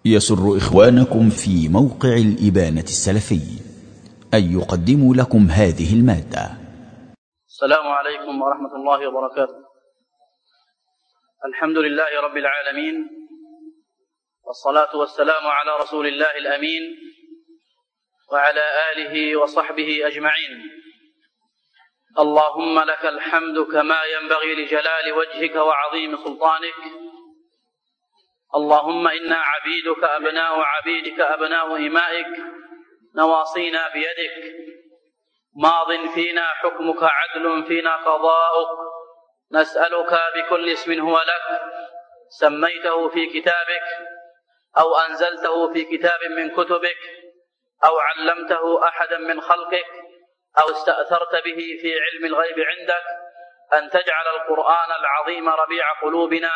يسر إخوانكم في موقع الإبانة السلفي أن يقدموا لكم هذه المادة. السلام عليكم ورحمة الله وبركاته. الحمد لله رب العالمين، والصلاة والسلام على رسول الله الأمين وعلى آله وصحبه أجمعين. اللهم لك الحمد كما ينبغي لجلال وجهك وعظيم سلطانك. اللهم إنا عبيدك أبناء عبيدك أبناء إمائك، نواصينا بيدك، ماض فينا حكمك، عدل فينا قضاؤك. نسألك بكل اسم هو لك سميته في كتابك أو أنزلته في كتاب من كتبك أو علمته أحدا من خلقك أو استأثرت به في علم الغيب عندك، أن تجعل القرآن العظيم ربيع قلوبنا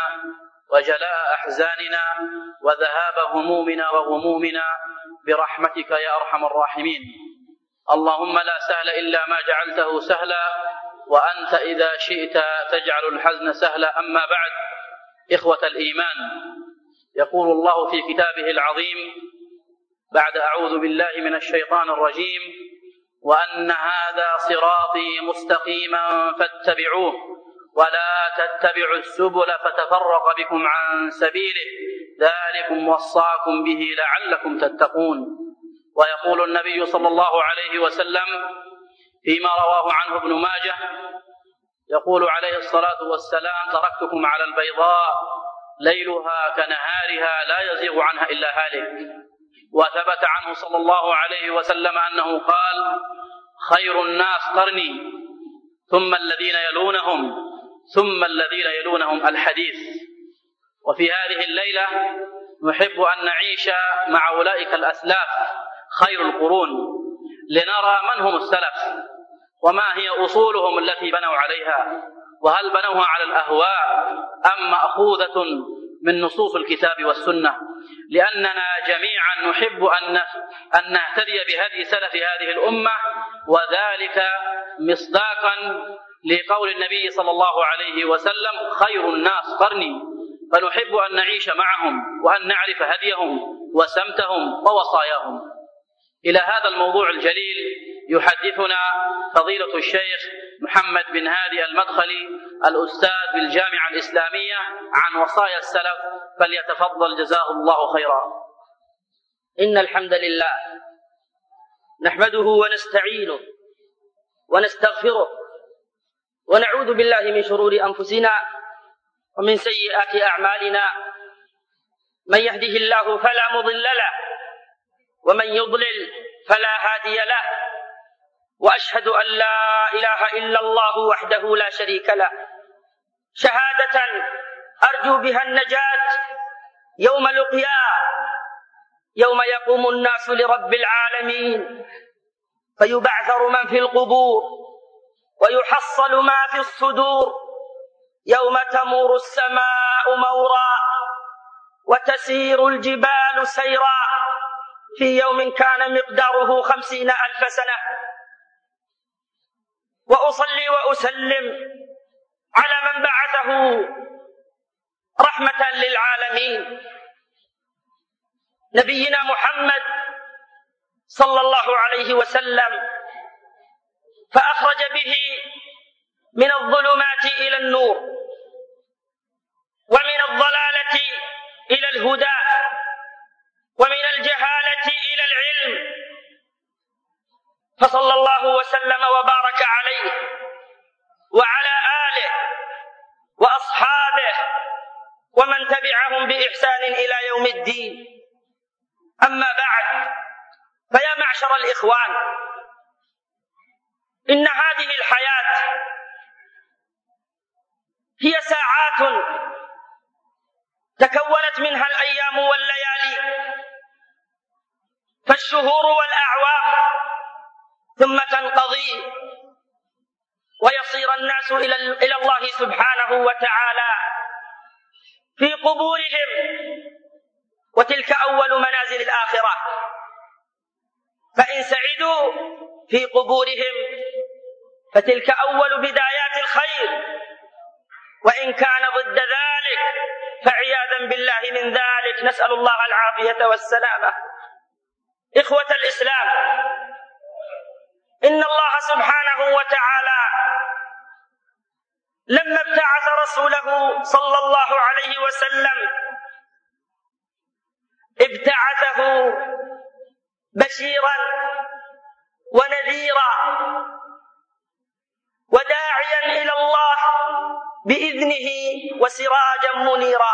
وجلاء أحزاننا وذهاب همومنا وغمومنا برحمتك يا أرحم الراحمين. اللهم لا سهل إلا ما جعلته سهلا، وأنت إذا شئت تجعل الحزن سهلا. أما بعد، إخوة الإيمان، يقول الله في كتابه العظيم بعد أعوذ بالله من الشيطان الرجيم: وأن هذا صراطي مستقيما فاتبعوه ولا تتبعوا السبل فتفرق بكم عن سبيله ذلكم وصاكم به لعلكم تتقون. ويقول النبي صلى الله عليه وسلم فيما رواه عنه ابن ماجه، يقول عليه الصلاة والسلام: تركتكم على البيضاء ليلها كنهارها لا يزيغ عنها إلا هالك. وثبت عنه صلى الله عليه وسلم أنه قال: خير الناس قرني ثم الذين يلونهم ثم الذين يلونهم. الحديث. وفي هذه الليلة نحب أن نعيش مع أولئك الأسلاف خير القرون، لنرى من هم السلف وما هي أصولهم التي بنوا عليها، وهل بنوها على الأهواء أم مأخوذة من نصوص الكتاب والسنة، لأننا جميعا نحب أن نهتدي بهدي سلف هذه الأمة، وذلك مصداقا لقول النبي صلى الله عليه وسلم: خير الناس قرني. فنحب أن نعيش معهم وأن نعرف هديهم وسمتهم ووصاياهم. إلى هذا الموضوع الجليل يحدثنا فضيلة الشيخ محمد بن هادي المدخلي الأستاذ بالجامعة الإسلامية عن وصايا السلف، فليتفضل جزاه الله خيرا. إن الحمد لله نحمده ونستعينه ونستغفره ونعوذ بالله من شرور أنفسنا ومن سيئات أعمالنا. من يهده الله فلا مضل له ومن يضلل فلا هادي له، وأشهد أن لا إله إلا الله وحده لا شريك له شهادة أرجو بها النجاة يوم القيامة، يوم يقوم الناس لرب العالمين فيبعثر من في القبور ويحصل ما في الصدور، يوم تمور السماء مورا وتسير الجبال سيرا، في يوم كان مقداره 50,000 سنة. وأصلي وأسلم على من بعثه رحمة للعالمين، نبينا محمد صلى الله عليه وسلم، فأخرج به من الظلمات إلى النور ومن الضلالة إلى الهدى ومن الجهالة إلى العلم، فصلى الله وسلم وبارك عليه وعلى آله وأصحابه ومن تبعهم بإحسان إلى يوم الدين. أما بعد، فيا معشر الإخوان، إن هذه الحياة هي ساعات تكونت منها الأيام والليالي، فالشهور والأعوام، ثم تنقضي ويصير الناس إلى الله سبحانه وتعالى في قبورهم، وتلك أول منازل الآخرة. فإن سعدوا في قبورهم فتلك أول بدايات الخير، وإن كان ضد ذلك فعياذا بالله من ذلك، نسأل الله العافية والسلامة. إخوة الإسلام، إن الله سبحانه وتعالى لما ابتعث رسوله صلى الله عليه وسلم ابتعثه بشيرا ونذيرا وداعيا إلى الله بإذنه وسراجا منيرا.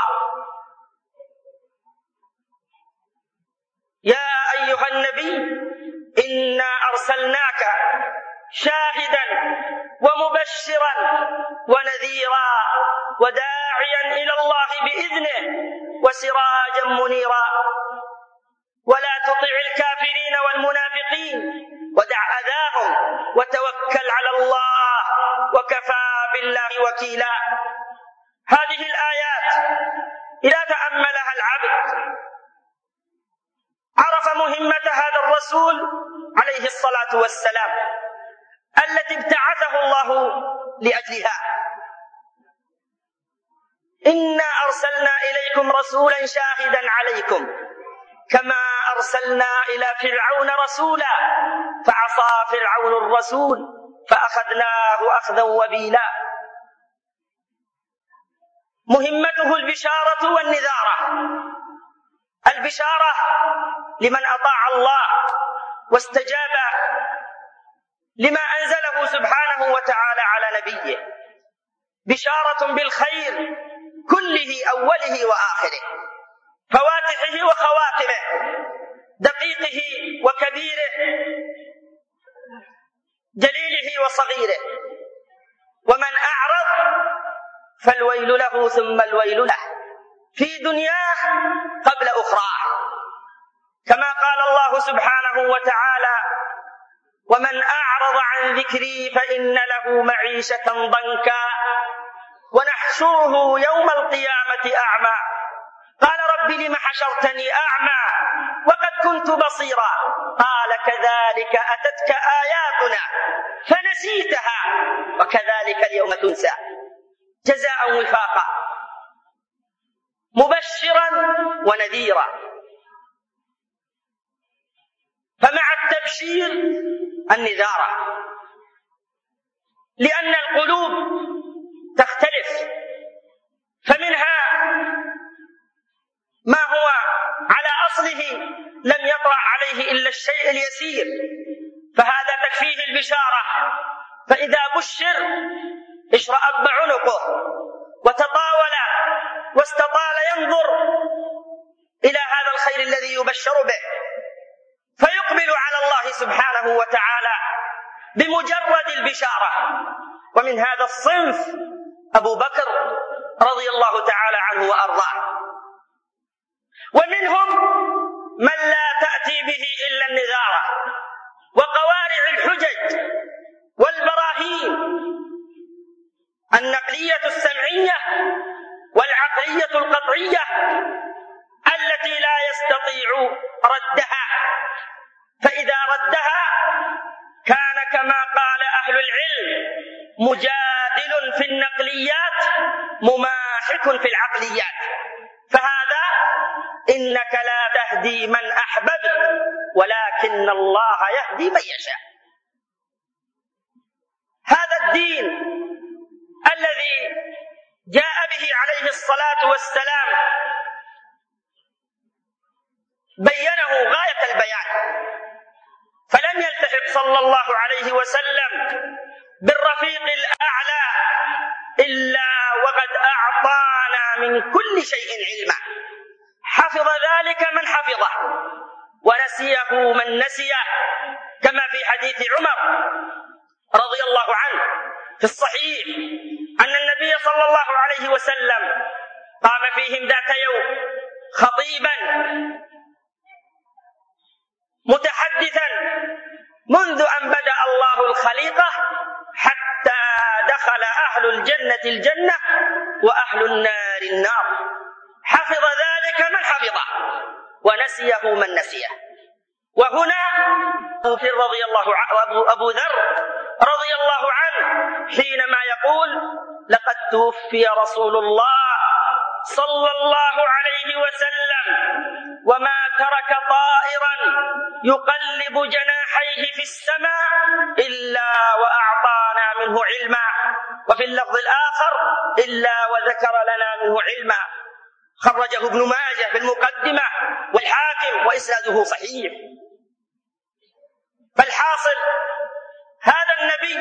يا أيها النبي إنا أرسلناك شاهدا ومبشرا ونذيرا وداعيا إلى الله بإذنه وسراجا منيرا، ولا تطع الكافرين والمنافقين ودع أذاهم وتوكل على الله وكفى بالله وكيلا. هذه الآيات إذا تأملها العبد عرف مهمة هذا الرسول عليه الصلاة والسلام التي ابتعثه الله لأجلها. إنا أرسلنا إليكم رسولا شاهدا عليكم كما أرسلنا إلى فرعون رسولا فعصى فرعون الرسول فأخذناه أخذا وبيلا. مهمته البشارة والنذارة. البشارة لمن أطاع الله واستجاب لما أنزله سبحانه وتعالى على نبيه، بشارة بالخير كله أوله وآخره، فواتحه وخواتمه، دقيقه وكبيره، جليله وصغيره. ومن أعرض فالويل له ثم الويل له في دنياه قبل أخراه، كما قال الله سبحانه وتعالى: ومن أعرض عن ذكري فإن له معيشة ضنكا ونحشره يوم القيامة أعمى قال رب لم حشرتني أعمى وقد كنت بصيرا قال كذلك أتتك آياتنا فنسيتها وكذلك اليوم تنسى جزاء وفاقا مبشرا ونذيرا. فمع التبشير النذارة، لأن القلوب تختلف، فمنها ما هو على أصله لم يطرأ عليه إلا الشيء اليسير، فهذا تكفيه البشارة، فإذا بشر اشرأب عنقه وتطاول واستطال ينظر إلى هذا الخير الذي يبشر به، فيقبل على الله سبحانه وتعالى بمجرد البشارة. ومن هذا الصنف أبو بكر رضي الله تعالى عنه وأرضاه. ومنهم من لا تأتي به إلا النذارة وقوارع الحجج والبراهين النقلية السمعية والعقلية القطعية التي لا يستطيع ردها، فإذا ردها كان كما قال أهل العلم مجادل في النقليات مماحك في العقليات. فهذا إنك لا تهدي من أحببت ولكن الله يهدي من يشاء. هذا الدين الذي جاء به عليه الصلاة والسلام بينه غاية البيان، فلم يلتحق صلى الله عليه وسلم بالرفيق الأعلى إلا وقد أعطانا من كل شيء علما، حفظ ذلك من حفظه ونسيه من نسيه، كما في حديث عمر رضي الله عنه في الصحيح أن النبي صلى الله عليه وسلم قام فيهم ذات يوم خطيبا متحدثا منذ أن بدأ الله الخليقة حتى دخل أهل الجنة الجنة وأهل النار النار، حفظ ذلك من حفظه ونسيه من نسيه. وهنا أبو ذر رضي الله عنه حينما يقول: لقد توفي رسول الله صلى الله عليه وسلم: وما ترك طائرا يقلب جناحيه في السماء إلا وأعطانا منه علما، وفي اللفظ الآخر: إلا وذكر لنا منه علما. خرجه ابن ماجه في المقدمة والحاكم وإسناده صحيح. فالحاصل هذا النبي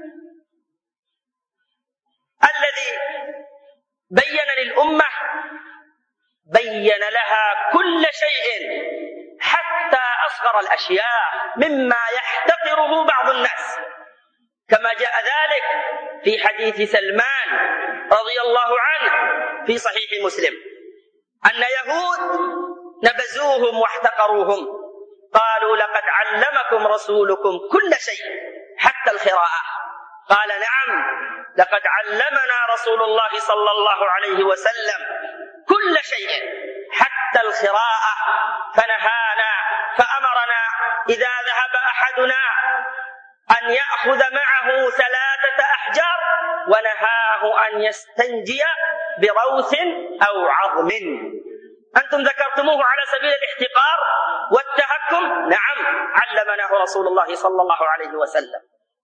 الذي بين للأمة بين لها كل شيء حتى أصغر الأشياء مما يحتقره بعض الناس، كما جاء ذلك في حديث سلمان رضي الله عنه في صحيح مسلم أن يهود نبذوهم واحتقروهم، قالوا: لقد علمكم رسولكم كل شيء حتى القراءة. قال: نعم، لقد علمنا رسول الله صلى الله عليه وسلم كل شيء حتى القراءة، فنهانا فأمرنا إذا ذهب أحدنا أن يأخذ معه 3 أحجار، ونهاه أن يستنجي بروث أو عظم. أنتم ذكرتموه على سبيل الاحتقار والتهكم، نعم، علمناه رسول الله صلى الله عليه وسلم.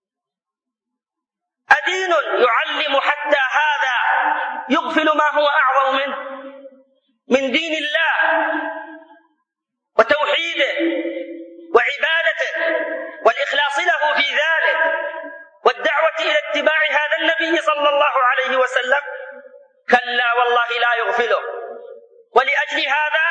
أدين يعلم حتى هذا يغفل ما هو أعظم منه من دين الله وتوحيده وعبادته والإخلاص له في ذلك والدعوة إلى اتباع هذا النبي صلى الله عليه وسلم؟ كلا والله لا يغفله. ولأجل هذا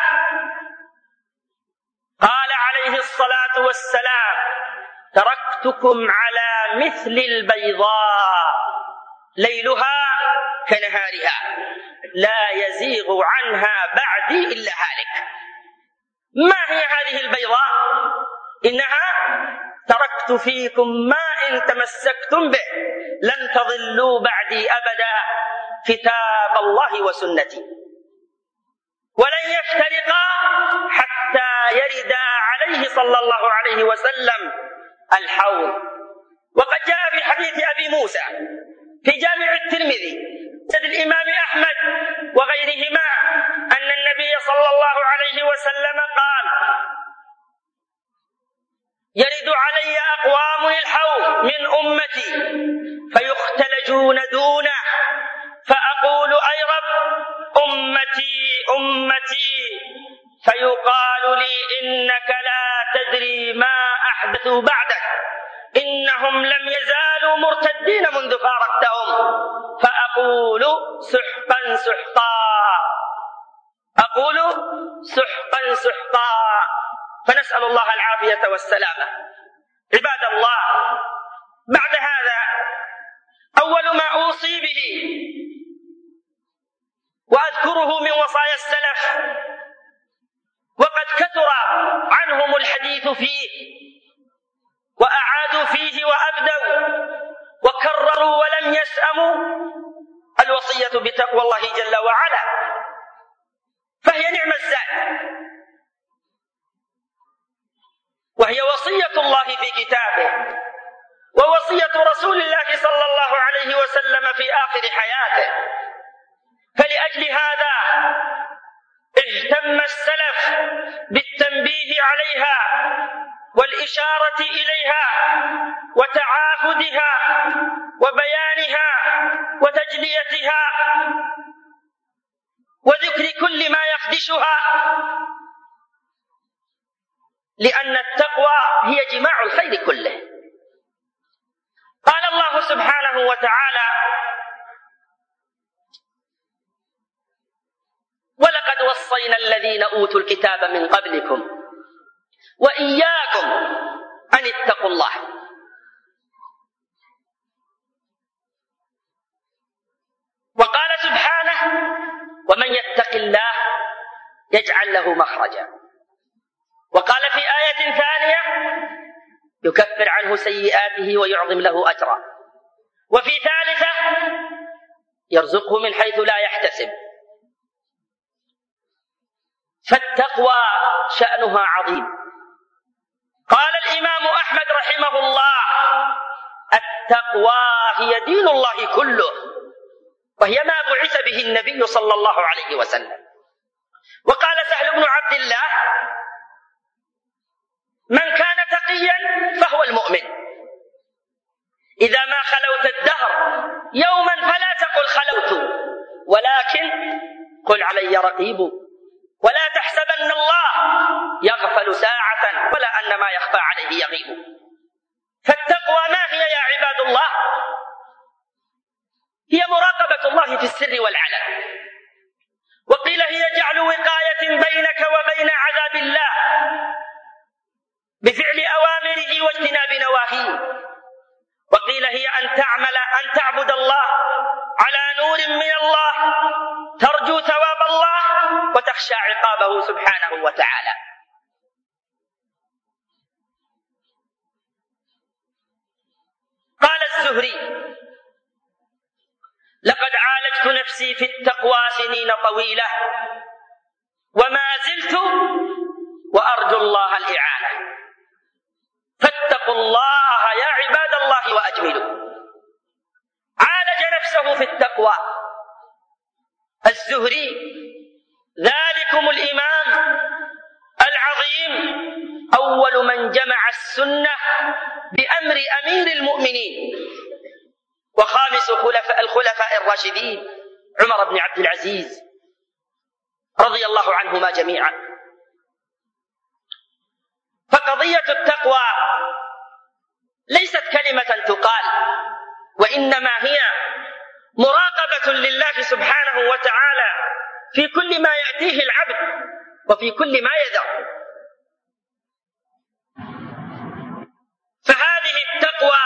قال عليه الصلاة والسلام: تركتكم على مثل البيضاء ليلها كنهارها لا يزيغ عنها بعدي إلا هالك. ما هي هذه البيضاء؟ إنها: تركت فيكم ما إن تمسكتم به لن تضلوا بعدي أبدا، كتاب الله وسنتي، ولن يفترقا حتى يردا عليه صلى الله عليه وسلم الحوض. وقد جاء في حديث أبي موسى في جامع الترمذي سند الإمام أحمد وغيرهما أن النبي صلى الله عليه وسلم قال: يرد علي أقوام الحوض من أمتي فيختلجون دونه، فأقول: أي رب، أمتي أمتي، فيقال لي: إنك لا تدري ما أحدثوا بعدك، إنهم لم يزالوا مرتدين منذ فارقتهم. فأقول: سحقا سحقا، أقول: سحقا سحقا. فنسأل الله العافية والسلامة. عباد الله، بعد هذا أول ما أوصي به وأذكره من وصايا السلف، وقد كثر عنهم الحديث فيه وأعادوا فيه وأبدوا وكرروا ولم يسأموا، الوصية بتقوى الله جل وعلا، فهي نعم الزاد، وهي وصية الله في كتابه ووصية رسول الله صلى الله عليه وسلم في آخر حياته. فلأجل هذا اهتم السلف بالتنبيه عليها والإشارة إليها وتعاهدها وبيانها وتجليتها وذكر كل ما يخدشها، لأن التقوى هي جماع الخير كله. قال الله سبحانه وتعالى: ولقد وصينا الذين أوتوا الكتاب من قبلكم وإياكم أن اتقوا الله. وقال سبحانه: ومن يتق الله يجعل له مخرجا. وقال في آية ثانية: يكفر عنه سيئاته ويعظم له أجرا. وفي ثالثة: يرزقه من حيث لا يحتسب. فالتقوى شأنها عظيم. قال الإمام أحمد رحمه الله: التقوى هي دين الله كله، وهي ما بعث به النبي صلى الله عليه وسلم. وقال سهل بن عبد الله: من كان تقيا فهو المؤمن. إذا ما خلوت الدهر يوما فلا تقل خلوت، ولكن قل علي رقيب. ولا تحسبن الله يغفل ساعة ولا أن ما يخفى عليه يغيب. فالتقوى ما هي يا عباد الله؟ هي مراقبة الله في السر والعلن. وقيل هي جعل وقاية بينك وبين عذاب الله بفعل أوامره واجتناب نواهيه. وقيل هي أن تعبد الله على نور من الله، ترجو ثواب الله وتخشى عقابه سبحانه وتعالى. قال الزهري: لقد عالجت نفسي في التقوى سنين طويلة وما زلت وأرجو الله الإعانة، فاتقوا الله يا عباد الله وأجملوا. عالج نفسه في التقوى الزهري، ذلكم الإمام العظيم، أول من جمع السنة بأمر أمير المؤمنين وخامس الخلفاء الراشدين عمر بن عبد العزيز رضي الله عنهما جميعا. فقضية التقوى ليست كلمة تقال، وإنما هي مراقبة لله سبحانه وتعالى في كل ما يأتيه العبد وفي كل ما يذر. فهذه التقوى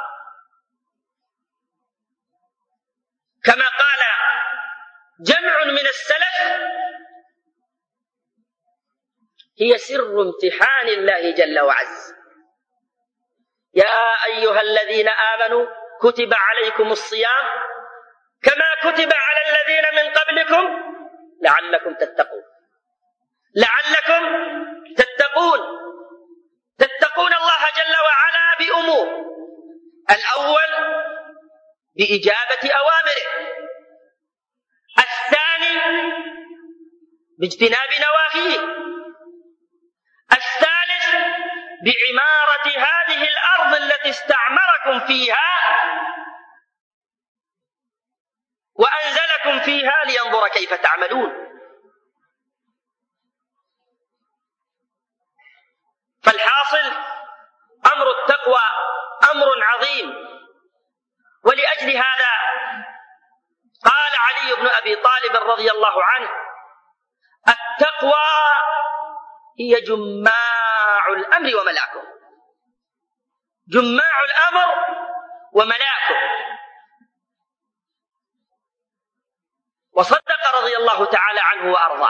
كما قال جمع من السلف هي سر امتحان الله جل وعز. يا أيها الذين آمنوا كتب عليكم الصيام كما كتب على الذين من قبلكم لعلكم تتقون. لعلكم تتقون الله جل وعلا بأمور: الأول بإجابة أوامره، الثاني باجتناب نواهيه، الثالث بعمارة هذه الأرض التي استعمركم فيها وأنزلكم فيها لينظر كيف تعملون. فالحاصل أمر التقوى أمر عظيم، ولأجل هذا قال علي بن أبي طالب رضي الله عنه: التقوى هي جماع الأمر وملاكه. جماع الأمر وملاكه. وصدق رضي الله تعالى عنه وأرضاه،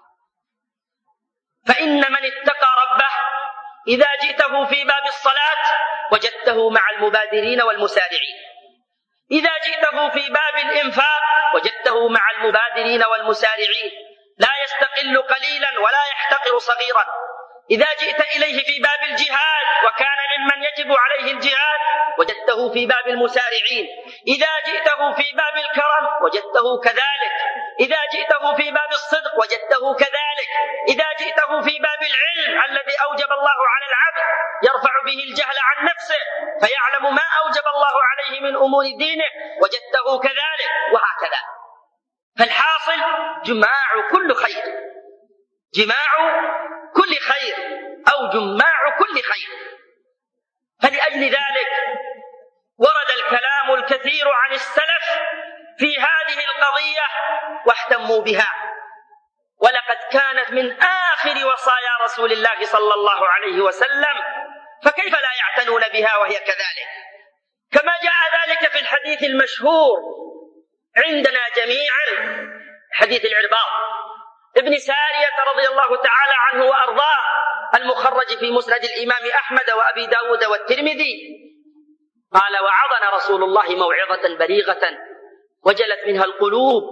فإن من اتقى ربه إذا جئته في باب الصلاة وجدته مع المبادرين والمسارعين، إذا جئته في باب الإنفاق وجدته مع المبادرين والمسارعين، لا يستقل قليلا ولا يحتقر صغيرا. إذا جئت إليه في باب الجهاد وكان ممن يجب عليه الجهاد وجدته في باب المسارعين. إذا جئته في باب الكرم وجدته كذلك. إذا جئته في باب الصدق وجدته كذلك. إذا جئته في باب العلم الذي أوجب الله على العبد يرفع به الجهل عن نفسه فيعلم ما أوجب الله عليه من أمور دينه وجدته كذلك، وهكذا. فالحاصل جماع كل خير، جماع كل خير أو جماع كل خير. فلأجل ذلك ورد الكلام الكثير عن السلف في هذه القضية واهتموا بها، ولقد كانت من آخر وصايا رسول الله صلى الله عليه وسلم، فكيف لا يعتنون بها وهي كذلك؟ كما جاء ذلك في الحديث المشهور عندنا جميعا، حديث العرباض ابن سارية رضي الله تعالى عنه وأرضاه المخرج في مسند الإمام أحمد وأبي داود والترمذي، قال: وعظنا رسول الله موعظة بليغة وجلت منها القلوب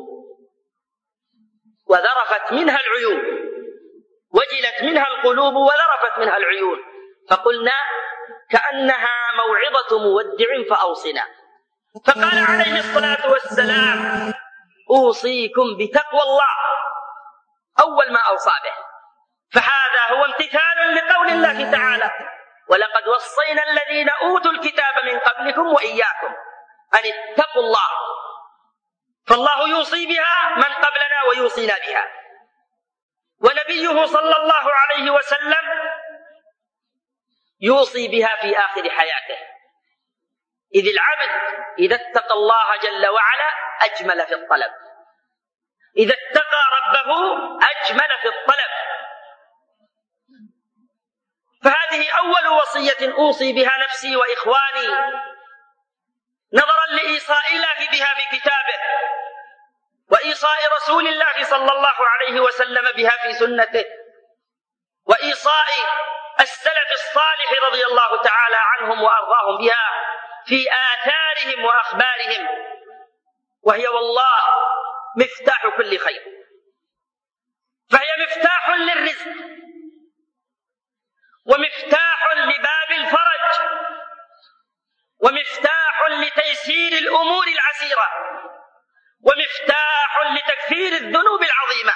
وذرفت منها العيون. وجلت منها القلوب وذرفت منها العيون، فقلنا: كأنها موعظة مودع فأوصنا. فقال عليه الصلاة والسلام: أوصيكم بتقوى الله أول ما أوصى به. فهذا هو امتثال لقول الله تعالى: ولقد وصينا الذين أوتوا الكتاب من قبلكم وإياكم أن اتقوا الله. فالله يوصي بها من قبلنا ويوصينا بها، ونبيه صلى الله عليه وسلم يوصي بها في آخر حياته، إذ العبد إذا اتقى الله جل وعلا أجمل في الطلب، إذا اتقى ربه أجمل في الطلب. فهذه أول وصية أوصي بها نفسي وإخواني، نظرا لإيصاء الله بها في كتابه، وإيصاء رسول الله صلى الله عليه وسلم بها في سنته، وإيصاء السلف الصالح رضي الله تعالى عنهم وأرضاهم بها في آثارهم وأخبارهم، وهي والله مفتاح كل خير، فهي مفتاح للرزق، ومفتاح لباب الفرج، ومفتاح لتيسير الأمور العسيرة، ومفتاح لتكفير الذنوب العظيمة.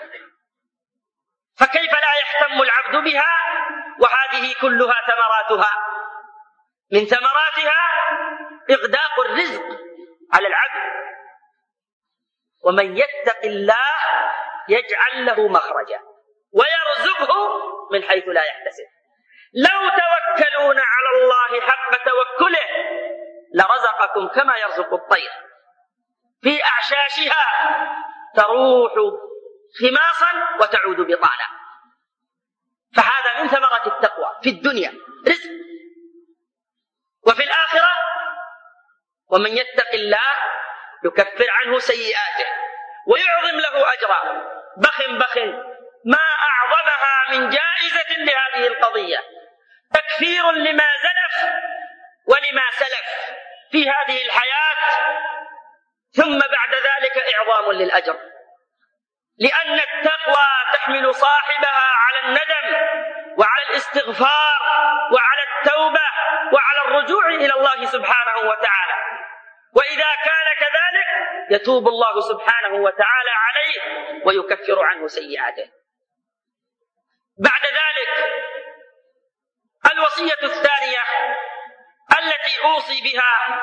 فكيف لا يهتم العبد بها وهذه كلها ثمراتها؟ من ثمراتها إغداق الرزق على العبد، ومن يتق الله يجعل له مخرجا ويرزقه من حيث لا يحتسب. لو توكلون على الله حق توكله لرزقكم كما يرزق الطير في أعشاشها تروح خماصا وتعود بطانا. فهذا من ثمرة التقوى في الدنيا رزق، وفي الآخرة ومن يتق الله يكفر عنه سيئاته ويعظم له أجرا. بخ ما أعظمها من جائزة لهذه القضية، تكفير لما زلف ولما سلف في هذه الحياة، ثم بعد ذلك إعظام للأجر، لأن التقوى تحمل صاحبها على الندم وعلى الاستغفار وعلى التوبة وعلى الرجوع إلى الله سبحانه وتعالى. وإذا كان كذلك يتوب الله سبحانه وتعالى عليه ويكفر عنه سيئاته. بعد ذلك الوصية الثانية التي أوصي بها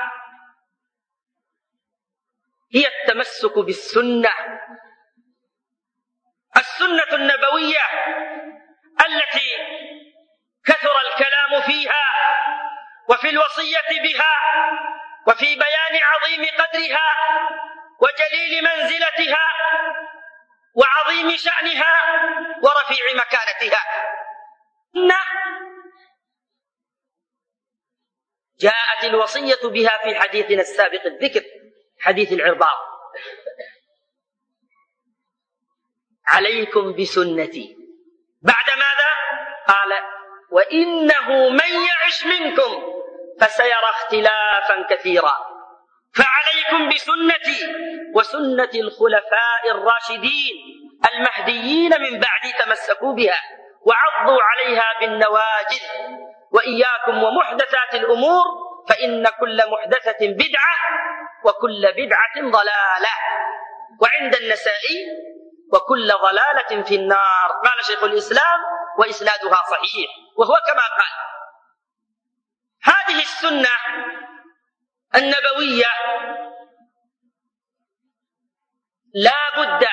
هي التمسك بالسنة، السنة النبوية التي كثر الكلام فيها وفي الوصية بها وفي بيان عظيم قدرها وجليل منزلتها وعظيم شأنها ورفيع مكانتها. جاءت الوصية بها في حديثنا السابق الذكر، حديث العرباض: عليكم بسنتي. بعد ماذا؟ قال: وإنه من يعش منكم فسيرى اختلافا كثيرا، فعليكم بسنتي وسنة الخلفاء الراشدين المهديين من بعدي، تمسكوا بها وعضوا عليها بالنواجذ، وإياكم ومحدثات الأمور فإن كل محدثة بدعة وكل بدعة ضلالة. وعند النسائي: وكل ضلالة في النار. قال شيخ الإسلام: وإسنادها صحيح، وهو كما قال. هذه السنة النبوية لا بد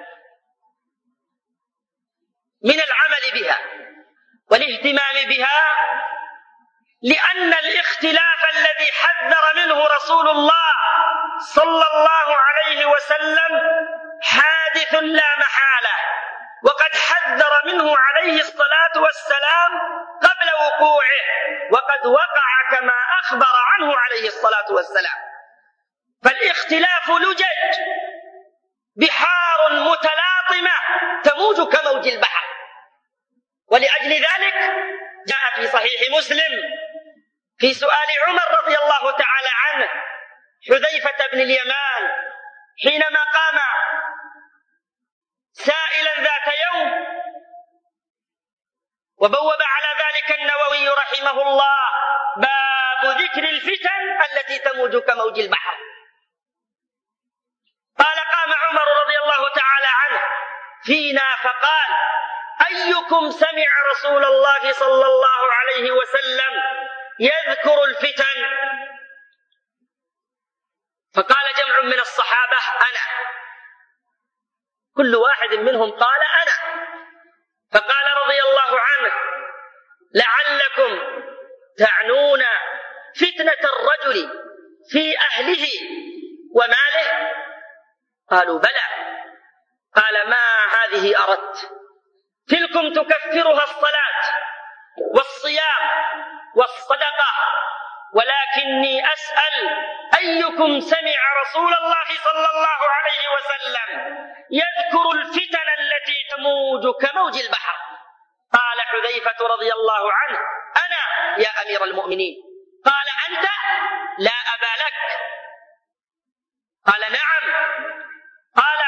من العمل بها والاهتمام بها، لأن الاختلاف الذي حذر منه رسول الله صلى الله عليه وسلم حادث لا محالة، وقد حذر منه عليه الصلاة والسلام قبل وقوعه، وقد وقع كما أخبر عنه عليه الصلاة والسلام. فالاختلاف لجج، بحار متلاطمة تموج كموج البحر. ولأجل ذلك جاء في صحيح مسلم في سؤال عمر رضي الله تعالى عنه حذيفة بن اليمان حينما قام سائلا ذات يوم، وبوب على ذلك النووي رحمه الله: باب باب ذكر الفتن التي تموج كموج البحر. قال قام عمر رضي الله تعالى عنه فينا فقال: أيكم سمع رسول الله صلى الله عليه وسلم يذكر الفتن؟ فقال جمع من الصحابة: أنا. كل واحد منهم قال: أنا. فقال رضي الله عنه: لعلكم تعنون فتنة الرجل في أهله وماله؟ قالوا: بلى. قال: ما هذه أردت؟ تلكم تكفرها الصلاة والصيام والصدقة، ولكني أسأل: أيكم سمع رسول الله صلى الله عليه وسلم يذكر الفتن التي تموج كموج البحر؟ قال حذيفة رضي الله عنه: أنا يا أمير المؤمنين. قال: أنت؟ لا أبا لك. قال: نعم. قال: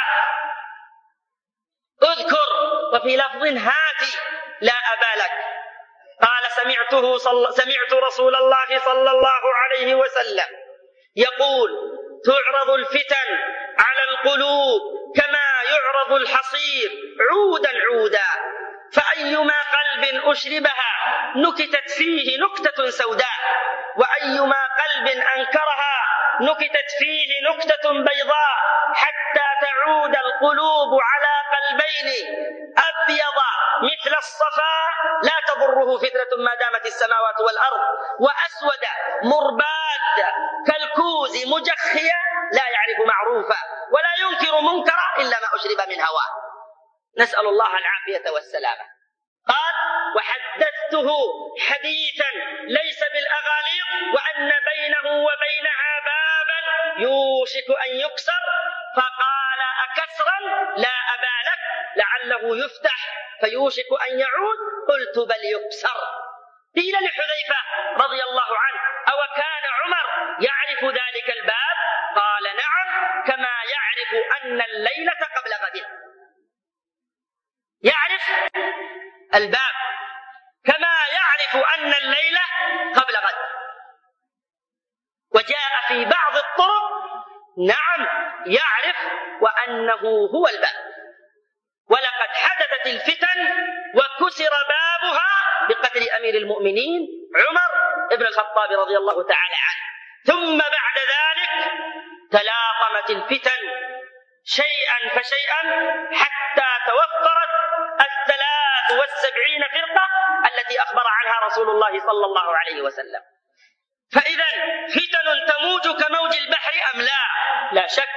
اذكر. وفي لفظ: هاتي. لا أبا لك. قال: سمعت رسول الله صلى الله عليه وسلم يقول: تعرض الفتن على القلوب كما يعرض الحصير عودا عودا، فأيما قلب أشربها نكتت فيه نكتة سوداء، وأيما قلب أنكرها نكتت فيه نكتة بيضاء، حتى تعود القلوب على قلبين أبيض مثل الصفاء لا تضره فتنة ما دامت السماوات والأرض، وأسود مرباد كالكوز مجخيا لا يعرف معروفا ولا ينكر منكرا إلا ما أشرب من هواه. نسأل الله العافية والسلامة. قال: وحدثته حديثا ليس بالأغاليط، وأن بينه وبينها بابا يوشك أن يكسر، فقال: أكسرا؟ لا أبا لك، لعله يفتح فيوشك أن يعود. قلت: بل يكسر. قيل لحذيفة رضي الله عنه: أو كان عمر يعرف ذلك الباب؟ قال: نعم، كما يعرف أن الليلة قبل غد. يعرف الباب كما يعرف أن الليلة قبل غد. وجاء في بعض الطرق: نعم يعرف وأنه هو الباب. ولقد حدثت الفتن وكسر بابها بقتل أمير المؤمنين عمر بن الخطاب رضي الله تعالى عنه. ثم بعد ذلك تلاقمت الفتن شيئا فشيئا حتى توفرت 73 فرقة التي أخبر عنها رسول الله صلى الله عليه وسلم. فإذا فتن تموج كموج البحر أم لا؟ لا شك،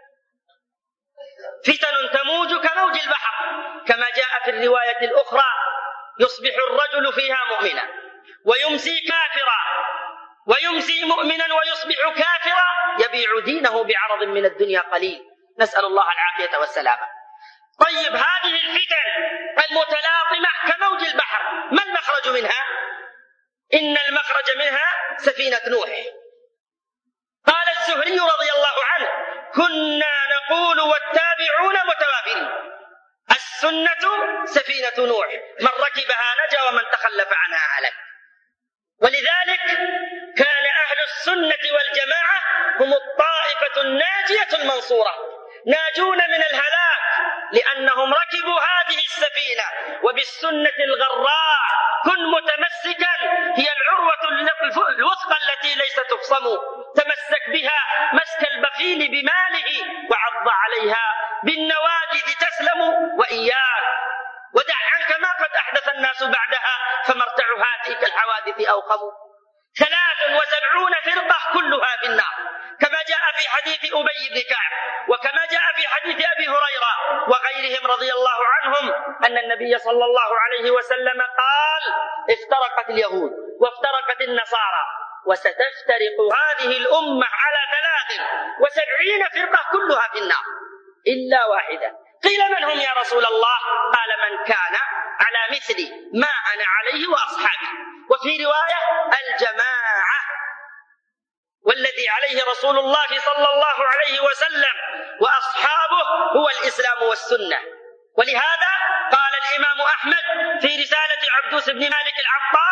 فتن تموج كموج البحر، كما جاء في الرواية الأخرى: يصبح الرجل فيها مؤمنا ويمسي كافرا، ويمسي مؤمنا ويصبح كافرا، يبيع دينه بعرض من الدنيا قليل. نسأل الله العافية والسلامة. طيب، هذه الفتن المتلاطمة كموج البحر ما المخرج منها؟ إن المخرج منها سفينة نوح. قال الزهري رضي الله عنه: كنا نقول والتابعون متوافرين: السنة سفينة نوح، من ركبها نجا ومن تخلف عنها هلك. ولذلك كان أهل السنة والجماعة هم الطائفة الناجية المنصورة، ناجون من الهلاك لأنهم ركبوا هذه السفينة. وبالسنة الغراء كن متمسكا، هي العروة الوثقى التي ليس تفصم، تمسك بها مسك البخيل بماله، وعض عليها بالنواجذ تسلم. وإياك ودع عنك ما قد أحدث الناس بعدها، فمرتع هاتيك الحوادث أوخم. 73 فرقة كلها في النار، كما جاء في حديث أبي بن كعب، وكما جاء في حديث أبي هريرة وغيرهم رضي الله عنهم أن النبي صلى الله عليه وسلم قال: افترقت اليهود وافترقت النصارى، وستفترق هذه الأمة على 73 فرقة كلها في النار إلا واحدة. قيل: من هم يا رسول الله؟ قال: من كان على مثل ما أنا عليه وأصحابي. وفي رواية: الجماعة، والذي عليه رسول الله صلى الله عليه وسلم وأصحابه هو الإسلام والسنة. ولهذا قال الإمام أحمد في رسالة عبدوس بن مالك العطار: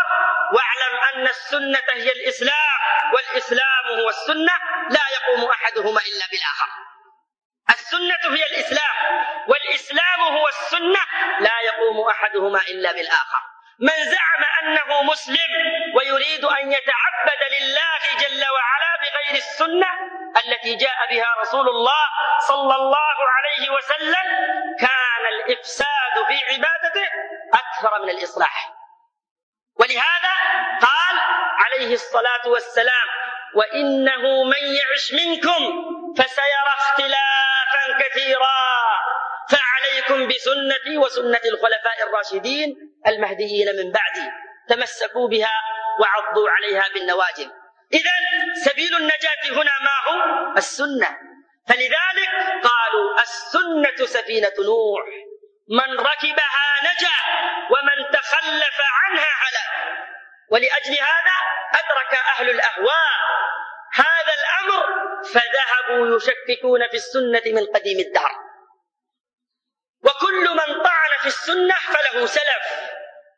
واعلم أن السنة هي الإسلام والإسلام هو السنة لا يقوم أحدهما إلا بالآخر. السنة هي الإسلام والإسلام هو السنة لا يقوم أحدهما إلا بالآخر. من زعم أنه مسلم ويريد أن يتعبد لله جل وعلا بغير السنة التي جاء بها رسول الله صلى الله عليه وسلم كان الإفساد في عبادته أكثر من الإصلاح. ولهذا قال عليه الصلاة والسلام: وإنه من يعش منكم فسيرى اختلافا كثيرا فعليكم بسنتي وسنة الخلفاء الراشدين المهديين من بعدي تمسكوا بها وعضوا عليها بالنواجذ. إذن سبيل النجاة هنا ما هو؟ السنة. فلذلك قالوا السنة سفينة نوح، من ركبها نجا ومن تخلف عنها هلك. ولأجل هذا أدرك أهل الأهواء هذا الأمر فذهبوا يشككون في السنة من قديم الدهر. وكل من طعن في السنة فله سلف.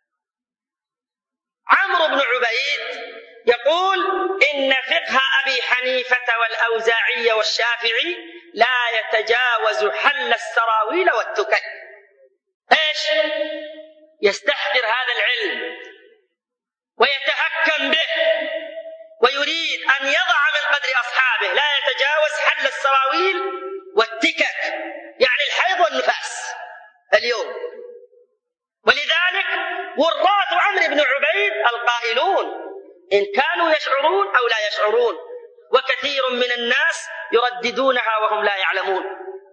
عمرو بن عبيد يقول إن فقه أبي حنيفة والأوزاعي والشافعي لا يتجاوز حل السراويل والتكي. إيش؟ يستحقر هذا العلم ويتهكم به ويريد أن يضع من قدر أصحابه، لا يتجاوز حل السراويل والتكك، يعني الحيض والنفاس اليوم. ولذلك وراث عمرو بن عبيد القائلون إن كانوا يشعرون أو لا يشعرون، وكثير من الناس يرددونها وهم لا يعلمون.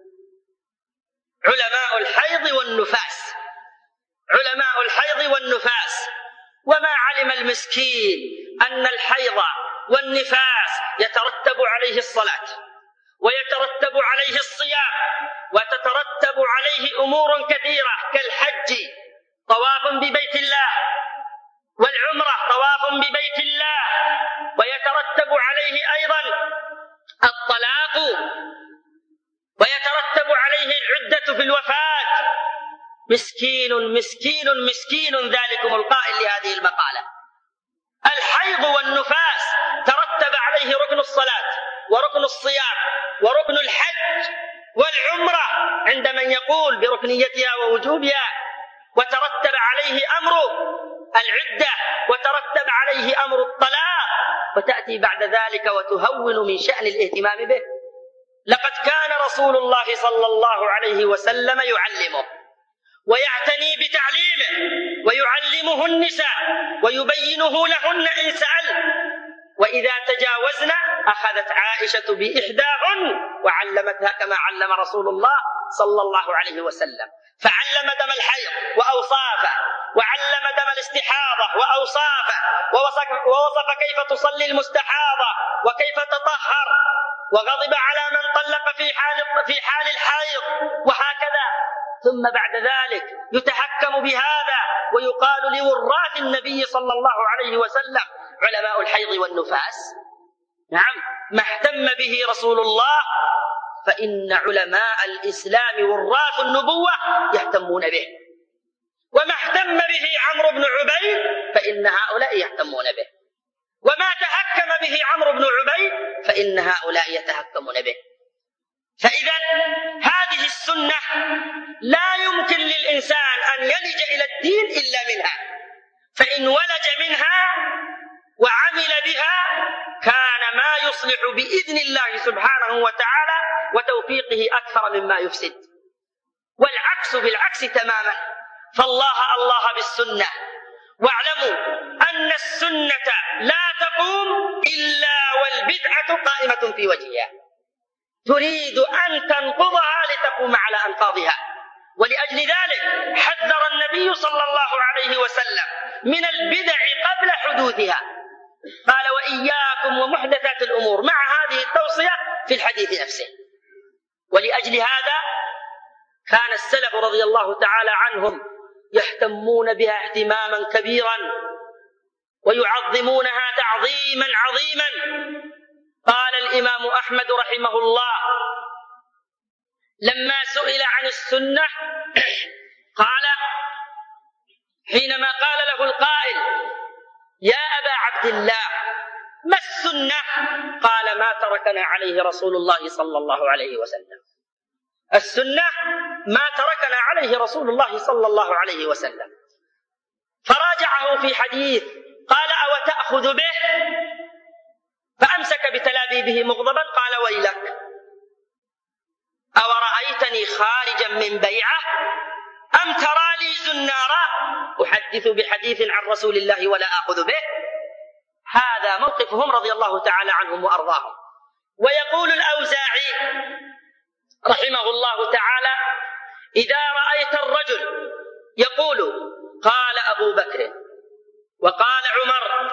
علماء الحيض والنفاس، علماء الحيض والنفاس. وما علم المسكين أن الحيض والنفاس يترتب عليه الصلاة ويترتب عليه الصيام وتترتب عليه أمور كثيرة كالحج طواف ببيت الله، والعمرة طواف ببيت الله، ويترتب عليه أيضا الطلاق، ويترتب عليه العدة في الوفاة. مسكين مسكين مسكين ذلكم القائل لهذه المقالة. الحيض والنفاس ترتب عليه ركن الصلاة وركن الصيام وركن الحج والعمرة عند من يقول بركنيتها ووجوبها، وترتب عليه أمر العدة وترتب عليه أمر الطلاق، وتأتي بعد ذلك وتهون من شأن الاهتمام به. لقد كان رسول الله صلى الله عليه وسلم يعلمه ويعتني بتعليمه ويعلمه النساء ويبينه لهن إن سأل. وإذا تجاوزنا أخذت عائشة بإحداهن وعلمتها كما علم رسول الله صلى الله عليه وسلم، فعلم دم الحيض وأوصافه، وعلم دم الاستحاضة وأوصافه، ووصف كيف تصلي المستحاضة وكيف تطهر، وغضب على من طلق في حال الحيض، وهكذا. ثم بعد ذلك يتحكم بهذا ويقال لوراث النبي صلى الله عليه وسلم علماء الحيض والنفاس. نعم، ما اهتم به رسول الله فإن علماء الإسلام وراث النبوة يهتمون به، وما اهتم به عمرو بن عبيد فإن هؤلاء يهتمون به، وما تهكم به عمرو بن عبيد فإن هؤلاء يتهكمون به. فإذا هذه السنة لا يمكن للإنسان أن يلج إلى الدين إلا منها، فإن ولج منها وعمل بها كان ما يصلح بإذن الله سبحانه وتعالى وتوفيقه أكثر مما يفسد. والعكس بالعكس تماما. فالله الله بالسنة، واعلموا أن السنة لا تقوم إلا والبدعة قائمة في وجهها، تريد أن تنقضها لتقوم على أنقاضها. ولأجل ذلك حذر النبي صلى الله عليه وسلم من البدع قبل حدوثها، قال وإياكم ومحدثات الأمور، مع هذه التوصية في الحديث نفسه. ولأجل هذا كان السلف رضي الله تعالى عنهم يهتمون بها اهتماما كبيرا ويعظمونها تعظيما عظيما. قال الإمام أحمد رحمه الله لما سئل عن السنة قال حينما قال له القائل يا أبا عبد الله ما السنة؟ قال ما تركنا عليه رسول الله صلى الله عليه وسلم. السنة ما تركنا عليه رسول الله صلى الله عليه وسلم. فراجعه في حديث قال أو تأخذ به؟ فأمسك بتلابيبه مغضبا قال ويلك أو رأيتني خارجا من بيعة أم ترى لي زنارا أحدث بحديث عن رسول الله ولا أخذ به؟ هذا موقفهم رضي الله تعالى عنهم وأرضاهم. ويقول الأوزاعي رحمه الله تعالى إذا رأيت الرجل يقول قال أبو بكر وقال عمر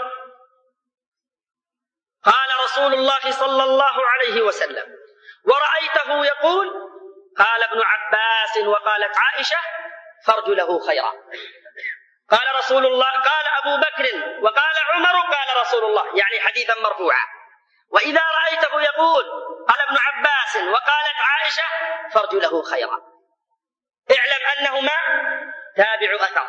قال رسول الله صلى الله عليه وسلم، ورأيته يقول قال ابن عباس وقالت عائشة، فارج له خيرا. قال رسول الله قال أبو بكر وقال عمر قال رسول الله، يعني حديثا مرفوعا. وإذا رأيته يقول قال ابن عباس وقالت عائشة، فارج له خيرا. اعلم أنهما تابع أثر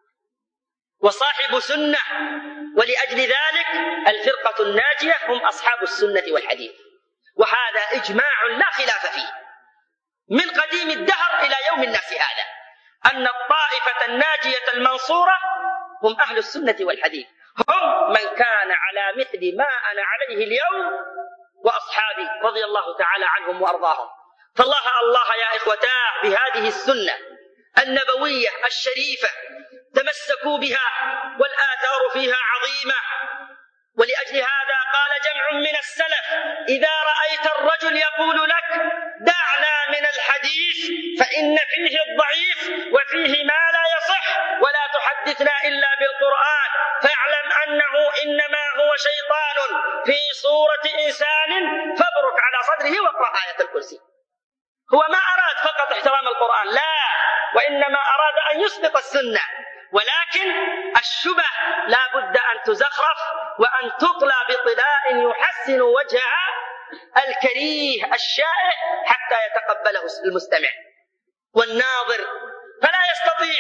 وصاحب سنة، ولأجل ذلك الفرقة الناجية هم أصحاب السنة والحديث، وهذا إجماع لا خلاف فيه من قديم الدهر إلى يوم الناس هذا، أن الطائفة الناجية المنصورة هم أهل السنة والحديث، هم من كان على مثل ما أنا عليه اليوم وأصحابي رضي الله تعالى عنهم وأرضاهم. فالله الله يا إخوتاه بهذه السنة النبوية الشريفة، تمسكوا بها والآثار فيها عظيمة. ولأجل هذا قال جمع من السلف إذا رأيت الرجل يقول لك دعنا من الحديث فإن فيه الضعيف وفيه ما لا يصح ولا تحدثنا إلا بالقرآن، فاعلم أنه إنما هو شيطان في صورة إنسان، فابرك على صدره واقرأ آية الكرسي. هو ما أراد فقط احترام القرآن، لا، وإنما أراد أن يسبق السنة، ولكن الشبه لا بد أن تزخرف وأن تطلى بطلاء يحسن وجهها الكريه الشائع حتى يتقبله المستمع والناظر، فلا يستطيع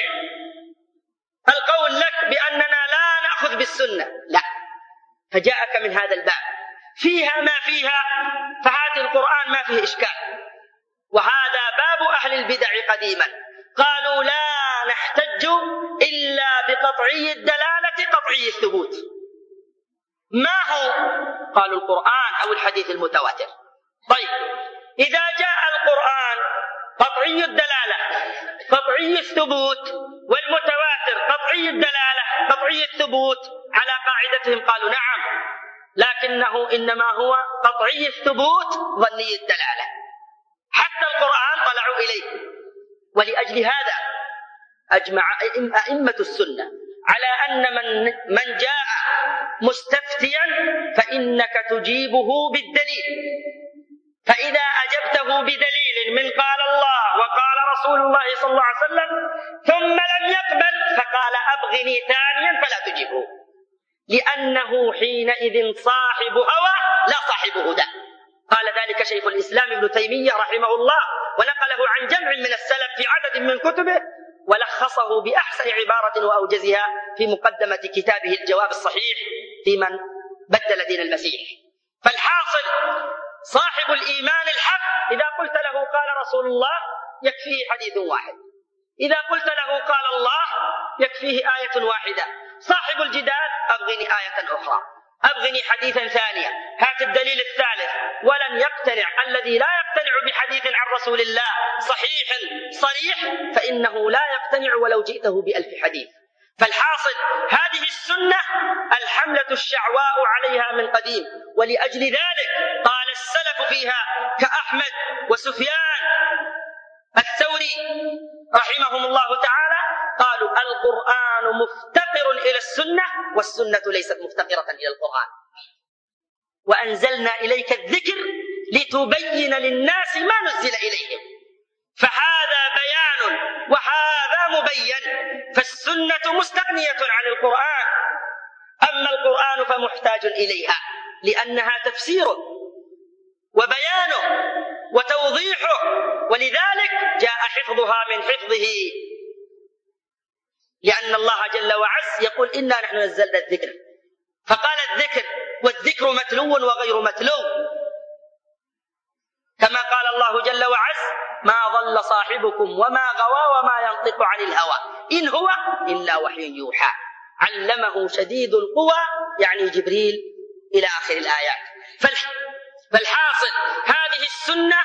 القول لك بأننا لا نأخذ بالسنة، لا، فجاءك من هذا الباب فيها ما فيها، فهذا القرآن ما فيه إشكال. وهذا باب أهل البدع قديما، قالوا لا نحتج إلا بقطعي الدلالة قطعي الثبوت. ما هو؟ قالوا القرآن أو الحديث المتواتر. طيب إذا جاء القرآن قطعي الدلالة قطعي الثبوت والمتواتر قطعي الدلالة قطعي الثبوت، على قاعدتهم قالوا نعم، لكنه إنما هو قطعي الثبوت ظني الدلالة، حتى القرآن طلعوا إليه. ولأجل هذا أجمع أئمة السنة على أن من جاء مستفتيا فإنك تجيبه بالدليل، فإذا أجبته بدليل من قال الله وقال رسول الله صلى الله عليه وسلم ثم لم يقبل فقال أبغني ثانيا فلا تجيبه، لأنه حينئذ صاحب هوى لا صاحب هدى. قال ذلك شيخ الإسلام ابن تيمية رحمه الله، ونقله عن جمع من السلف في عدد من كتبه، ولخصه بأحسن عبارة وأوجزها في مقدمة كتابه الجواب الصحيح في من بدل دين المسيح. فالحاصل صاحب الإيمان الحق إذا قلت له قال رسول الله يكفيه حديث واحد، إذا قلت له قال الله يكفيه آية واحدة. صاحب الجدال أبغني آية أخرى، أبغني حديثا ثانيا، هات الدليل الثالث، ولن يقتنع. الذي لا يقتنع بحديث عن رسول الله صحيح صريح فإنه لا يقتنع ولو جئته ب1000 حديث. فالحاصل هذه السنة الحملة الشعواء عليها من قديم، ولأجل ذلك قال السلف فيها كأحمد وسفيان الثوري رحمهم الله تعالى، قالوا القرآن مفتقر إلى السنة والسنة ليست مفتقرة إلى القرآن، وأنزلنا إليك الذكر لتبين للناس ما نزل إليهم، فهذا بيان وهذا مبين، فالسنة مستغنية عن القرآن، أما القرآن فمحتاج إليها لأنها تفسيره وبيانه وتوضيحه، ولذلك جاء حفظها من حفظه، لأن الله جل وعز يقول إنا نحن نزلنا الذكر فقال الذكر، والذكر متلو وغير متلو، كما قال الله جل وعز: ما ضل صاحبكم وما غوى وما ينطق عن الهوى إن هو إلا وحي يوحى علمه شديد القوى، يعني جبريل، إلى آخر الآيات. فالحاصل هذه السنة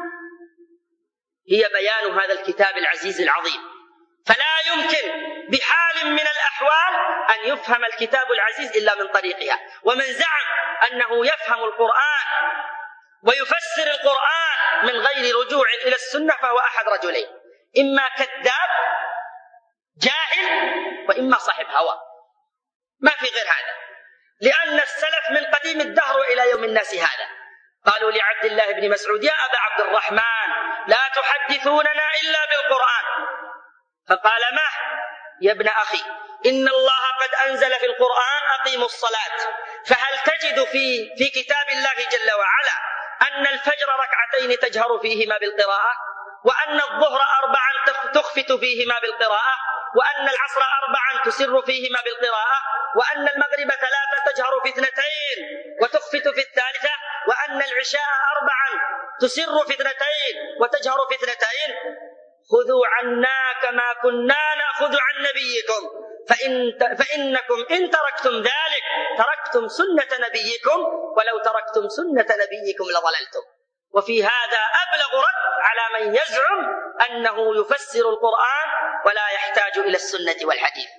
هي بيان هذا الكتاب العزيز العظيم، فلا يمكن بحال من الأحوال أن يفهم الكتاب العزيز إلا من طريقها. ومن زعم أنه يفهم القرآن ويفسر القرآن من غير رجوع إلى السنة فهو أحد رجلين: إما كذاب جاهل، وإما صاحب هوى، ما في غير هذا. لأن السلف من قديم الدهر إلى يوم الناس هذا قالوا لعبد الله بن مسعود: يا أبا عبد الرحمن، لا تحدثوننا إلا بالقرآن. فقال: ما يا ابن أخي، إن الله قد أنزل في القرآن أقيموا الصلاة، فهل تجد في كتاب الله جل وعلا أن الفجر ركعتين تجهر فيهما بالقراءة، وأن الظهر 4 تخفت فيهما بالقراءة، وأن العصر 4 تسر فيهما بالقراءة، وأن المغرب 3 تجهر في 2 وتخفت في 3، وأن العشاء 4 تسر في 2 وتجهر في 2؟ خذوا عنا كما كنا نأخذ عن نبيكم، فإنكم إن تركتم ذلك تركتم سنة نبيكم، ولو تركتم سنة نبيكم لضللتم. وفي هذا أبلغ رد على من يزعم أنه يفسر القرآن ولا يحتاج إلى السنة والحديث.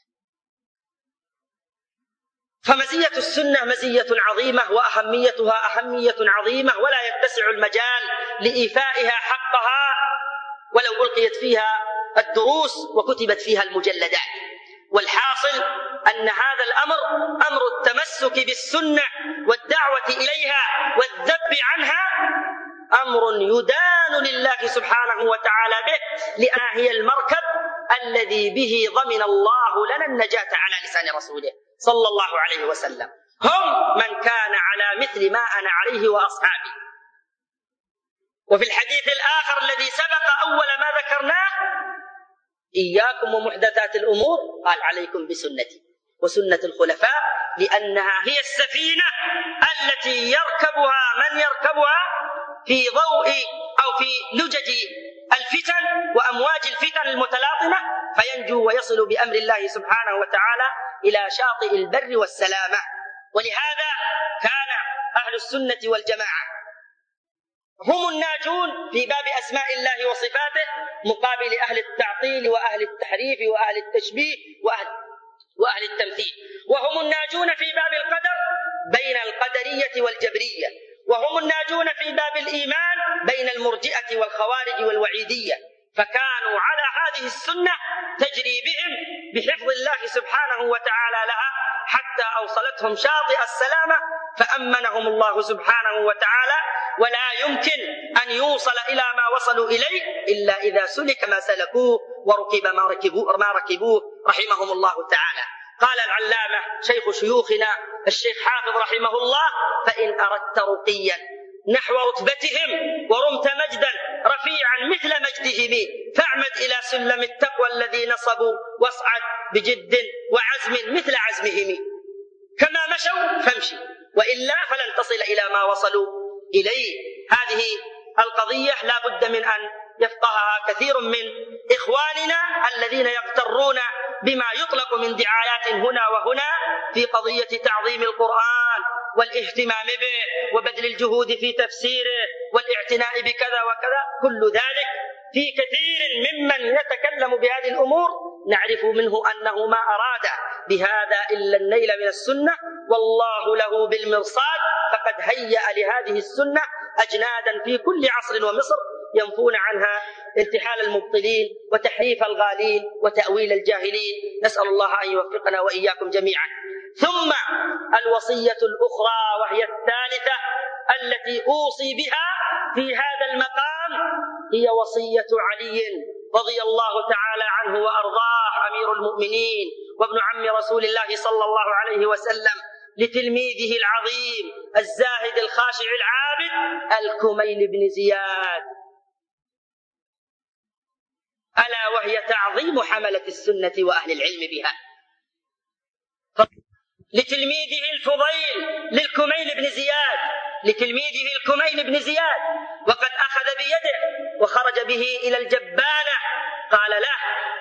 فمزية السنة مزية عظيمة، وأهميتها أهمية عظيمة، ولا يتسع المجال لإيفائها حقها ولو ألقيت فيها الدروس وكتبت فيها المجلدات. والحاصل أن هذا الأمر أمر التمسك بالسنة والدعوة إليها والذب عنها أمر يدان لله سبحانه وتعالى به، لأنها هي المركب الذي به ضمن الله لنا النجاة على لسان رسوله صلى الله عليه وسلم. هم من كان على مثل ما أنا عليه وأصحابي. وفي الحديث الآخر الذي سبق أول ما ذكرناه: إياكم ومحدثات الأمور، قال: عليكم بسنتي وسنة الخلفاء، لأنها هي السفينة التي يركبها من يركبها في ضوء أو في لجج الفتن وأمواج الفتن المتلاطمة، فينجو ويصل بأمر الله سبحانه وتعالى إلى شاطئ البر والسلامة. ولهذا كان أهل السنة والجماعة هم الناجون في باب أسماء الله وصفاته، مقابل أهل التعطيل وأهل التحريف وأهل التشبيه وأهل التمثيل. وهم الناجون في باب القدر بين القدرية والجبرية، وهم الناجون في باب الإيمان بين المرجئة والخوارج والوعيدية. فكانوا على هذه السنة تجري بهم بحفظ الله سبحانه وتعالى لها، حتى أوصلتهم شاطئ السلامة فأمنهم الله سبحانه وتعالى. ولا يمكن أن يوصل إلى ما وصلوا إليه إلا إذا سلك ما سلكوه وركب ما ركبوه رحمهم الله تعالى. قال العلامة شيخ شيوخنا الشيخ حافظ رحمه الله: فإن أردت رقيا نحو رتبتهم ورمت مجدا رفيعا مثل مجدهم، فاعمد إلى سلم التقوى الذي نصبوا، واصعد بجد وعزم مثل عزمهم. كما مشوا فامشي، وإلا فلن تصل إلى ما وصلوا إليه. هذه القضية لا بد من أن يفقهها كثير من إخواننا الذين يغترون بما يطلق من دعايات هنا وهنا في قضية تعظيم القرآن والاهتمام به وبذل الجهود في تفسيره والاعتناء بكذا وكذا. كل ذلك في كثير ممن يتكلم بهذه الأمور نعرف منه أنه ما أراد بهذا إلا النيل من السنة، والله له بالمرصاد. فقد هيأ لهذه السنة أجنادا في كل عصر ومصر ينفون عنها انتحال المبطلين وتحريف الغالين وتأويل الجاهلين. نسأل الله أن يوفقنا وإياكم جميعا. ثم الوصية الأخرى وهي الثالثة التي أوصي بها في هذا المقام هي وصية علي رضي الله تعالى عنه وأرضاه، أمير المؤمنين وابن عم رسول الله صلى الله عليه وسلم، لتلميذه العظيم الزاهد الخاشع العابد الكميل بن زياد، ألا وهي تعظيم حملة السنة وأهل العلم بها. لتلميذه الفضيل للكميل بن زياد، لتلميذه الكميل بن زياد، وقد أخذ بيده وخرج به إلى الجبانة، قال له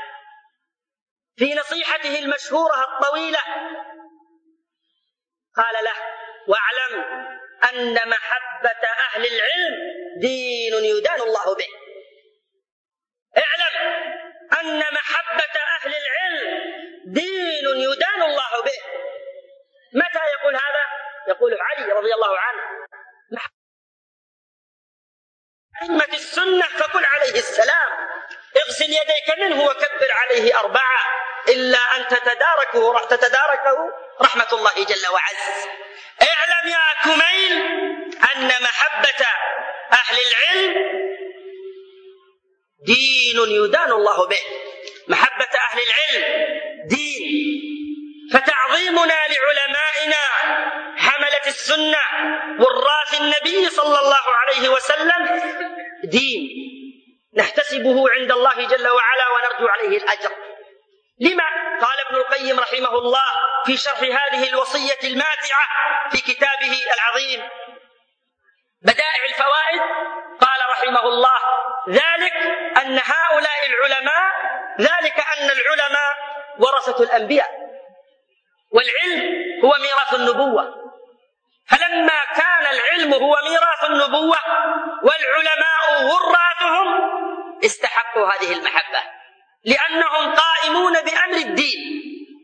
في نصيحته المشهورة الطويلة، قال له: واعلم أن محبة أهل العلم دين يدان الله به. اعلم أن محبة أهل العلم دين يدان الله به. متى يقول هذا؟ يقول علي رضي الله عنه: أئمة السنة فقل عليه السلام، اغسل يديك منه وكبر عليه 4 إلا أن تتداركه رحمة الله جل وعز. اعلم يا كميل أن محبة أهل العلم دين يدان الله به. محبة أهل العلم دين، فتعظيمنا لعلمائنا حملة السنة وراث النبي صلى الله عليه وسلم دين نحتسبه عند الله جل وعلا ونرجو عليه الأجر. لما؟ قال ابن القيم رحمه الله في شرح هذه الوصية الماتعة في كتابه العظيم بدائع الفوائد، قال رحمه الله: ذلك أن هؤلاء العلماء، ذلك أن العلماء ورثة الأنبياء، والعلم هو ميراث النبوة، فلما كان العلم هو ميراث النبوة والعلماء وراثهم استحقوا هذه المحبة، لأنهم قائمون بأمر الدين،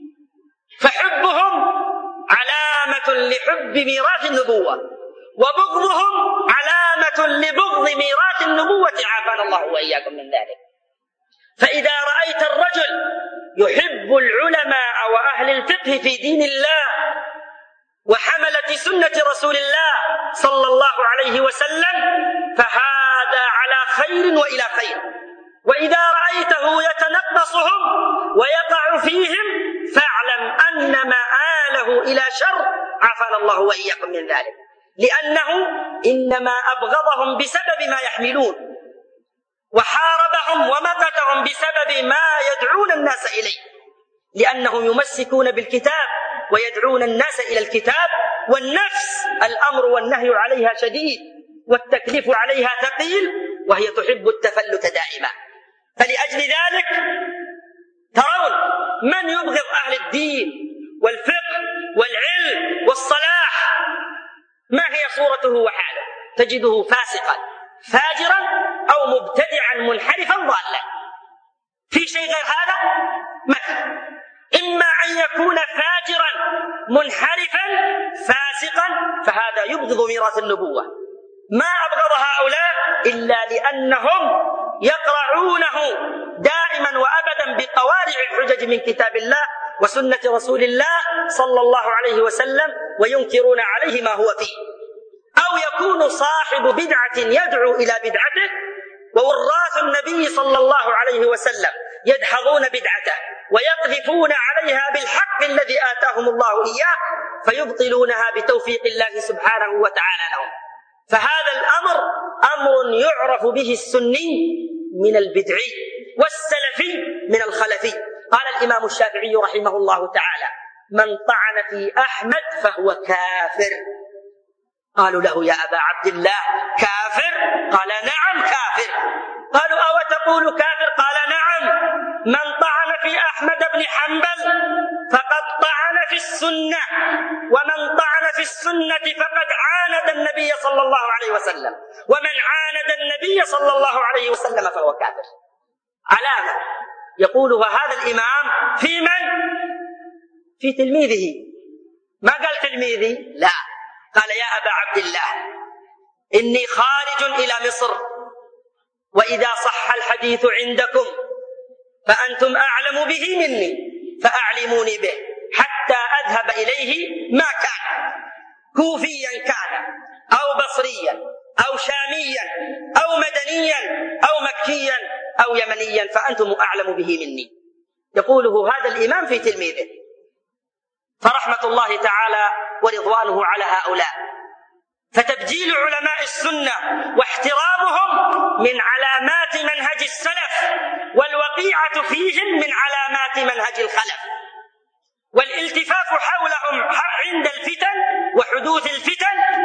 فحبهم علامة لحب ميراث النبوة، وبغضهم علامة لبغض ميراث النبوة، عافانا الله وإياكم من ذلك. فإذا رأيت الرجل يحب العلماء وأهل الفقه في دين الله وحملة سنة رسول الله صلى الله عليه وسلم فهذا على خير وإلى خير. وإذا رأيته يتنقصهم ويقع فيهم فاعلم أن مآله إلى شر، عافانا الله وإياكم من ذلك، لأنه إنما أبغضهم بسبب ما يحملون، وحاربهم ومقتهم بسبب ما يدعون الناس إليه، لأنهم يمسكون بالكتاب ويدعون الناس إلى الكتاب، والنفس الأمر والنهي عليها شديد والتكليف عليها ثقيل، وهي تحب التفلت دائما. فلأجل ذلك ترون من يبغض أهل الدين والفقه والعلم والصلاح ما هي صورته وحاله؟ تجده فاسقا فاجرا أو مبتدعا منحرفا ضالا. في شيء غير هذا؟ مثلا إما أن يكون فاجرا منحرفا فاسقا فهذا يبغض ميراث النبوة. ما أبغض هؤلاء إلا لأنهم يقرعونه دائما وأبدا بقوارع الحجج من كتاب الله وسنة رسول الله صلى الله عليه وسلم، وينكرون عليه ما هو فيه. أو يكون صاحب بدعة يدعو إلى بدعته، ووراث النبي صلى الله عليه وسلم يدحضون بدعته ويقذفون عليها بالحق الذي آتاهم الله إياه، فيبطلونها بتوفيق الله سبحانه وتعالى لهم. فهذا الأمر أمر يعرف به السني من البدعي والسلفي من الخلفي. قال الإمام الشافعي رحمه الله تعالى: من طعن في أحمد فهو كافر. قالوا له: يا أبا عبد الله كافر؟ قال: نعم كافر. قالوا: أو تقول كافر؟ قال: نعم. من طعن في أحمد بن حنبل فقد طعن في السنة، ومن طعن في السنة فقد عاند النبي صلى الله عليه وسلم، ومن عاند النبي صلى الله عليه وسلم فهو كافر. علامة يقولها هذا الإمام في من؟ في تلميذه. ما قال تلميذي، لا، قال: يا أبا عبد الله إني خارج إلى مصر، وإذا صح الحديث عندكم فأنتم أعلم به مني، فأعلموني به حتى أذهب إليه ما كان، كوفيا كان أو بصريا أو شاميا أو مدنيا أو مكيا أو يمنيا، فأنتم أعلم به مني. يقوله هذا الإمام في تلميذه. فرحمة الله تعالى ورضوانه على هؤلاء. فتبجيل علماء السنة واحترامهم من علامات منهج السلف، والوقيعة فيهم من علامات منهج الخلف، والالتفاف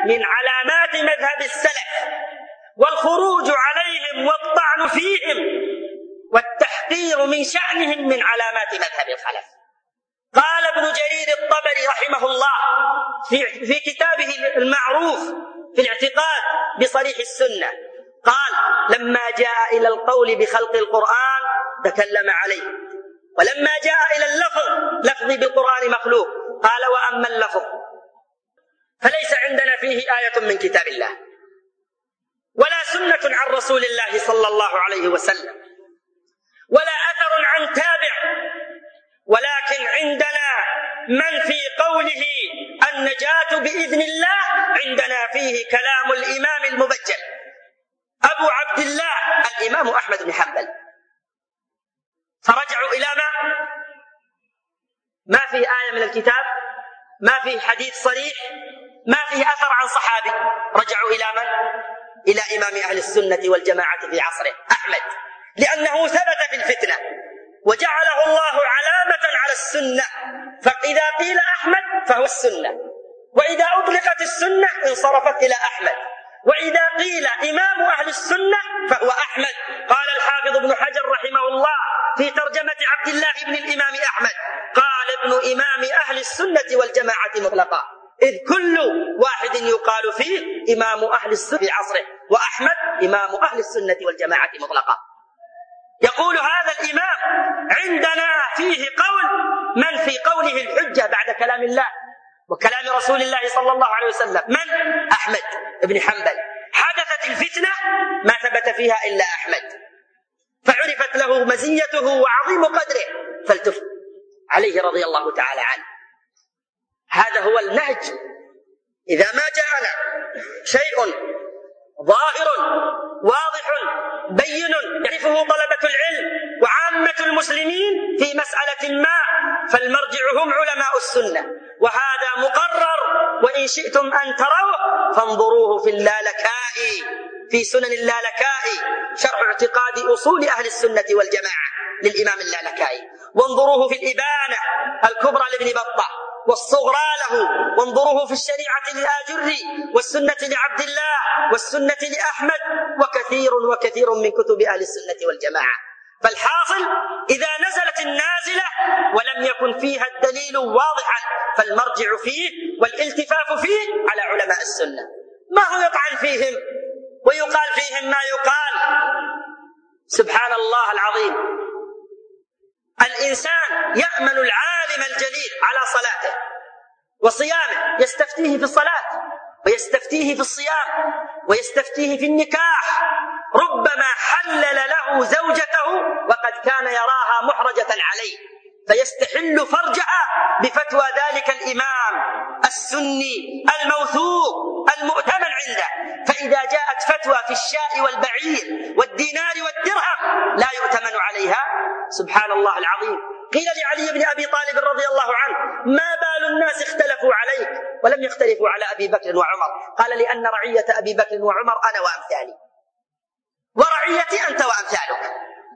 من علامات مذهب السلف، والخروج عليهم والطعن فيهم والتحقير من شأنهم من علامات مذهب الخلف. قال ابن جرير الطبري رحمه الله في كتابه المعروف في الاعتقاد بصريح السنة، قال: لما جاء إلى القول بخلق القرآن تكلم عليه، ولما جاء إلى لفظ بالقرآن مخلوق قال: وأما اللفظ فليس عندنا فيه آية من كتاب الله ولا سنة عن رسول الله صلى الله عليه وسلم ولا أثر عن تابع، ولكن عندنا من في قوله النجاة بإذن الله عندنا فيه كلام الإمام المبجل أبو عبد الله الإمام أحمد بن حنبل. فرجعوا إلى ما فيه آية من الكتاب، ما فيه حديث صريح، ما فيه أثر عن صحابي. رجعوا إلى من؟ إلى إمام أهل السنة والجماعة في عصره أحمد، لأنه ثبت في الفتنة وجعله الله علامة على السنة، فإذا قيل أحمد فهو السنة، وإذا أطلقت السنة انصرفت إلى أحمد، وإذا قيل إمام أهل السنة فهو أحمد. قال الحافظ ابن حجر رحمه الله في ترجمة عبد الله بن الإمام أحمد، قال: ابن إمام أهل السنة والجماعة مطلقا، إذ كل واحد يقال فيه إمام أهل السنة في عصره، وأحمد إمام أهل السنة والجماعة مطلقا. يقول هذا الإمام: عندنا فيه قول من في قوله الحجة بعد كلام الله وكلام رسول الله صلى الله عليه وسلم، من؟ أحمد بن حنبل. حدثت الفتنة ما ثبت فيها إلا أحمد، فعرفت له مزيته وعظيم قدره فالتف عليه رضي الله تعالى عنه. هذا هو النهج. إذا ما جاءنا شيء ظاهر واضح بين يعرفه طلبة العلم وعامة المسلمين في مسألة ما، فالمرجع هم علماء السنة، وهذا مقرر. وإن شئتم أن تروه فانظروه في اللالكائي، في سنن اللالكائي شرح اعتقاد أصول أهل السنة والجماعة للإمام اللالكائي، وانظروه في الإبانة الكبرى لابن بطة والصغرى له، وانظروه في الشريعة للآجري والسنة لعبد الله والسنة لأحمد، وكثير من كتب أهل السنة والجماعة. فالحاصل إذا نزلت النازلة ولم يكن فيها الدليل واضحا فالمرجع فيه والالتفاف فيه على علماء السنة. ما هو يطعن فيهم ويقال فيهم ما يقال؟ سبحان الله العظيم. الإنسان يأمن العالم الجليل على صلاته وصيامه، يستفتيه في الصلاة ويستفتيه في الصيام ويستفتيه في النكاح، ربما حلل له زوجته وقد كان يراها محرجة عليه فيستحل فرجها بفتوى ذلك الإمام السني الموثوق المؤتمن عنده. فإذا جاءت فتوى في الشاء والبعير والدينار والدرهم لا يؤتمن عليها. سبحان الله العظيم. قيل لعلي بن أبي طالب رضي الله عنه: ما بال الناس اختلفوا عليك ولم يختلفوا على أبي بكر وعمر؟ قال: لأن رعية أبي بكر وعمر أنا وأمثالي، ورعيتي أنت وأمثالك.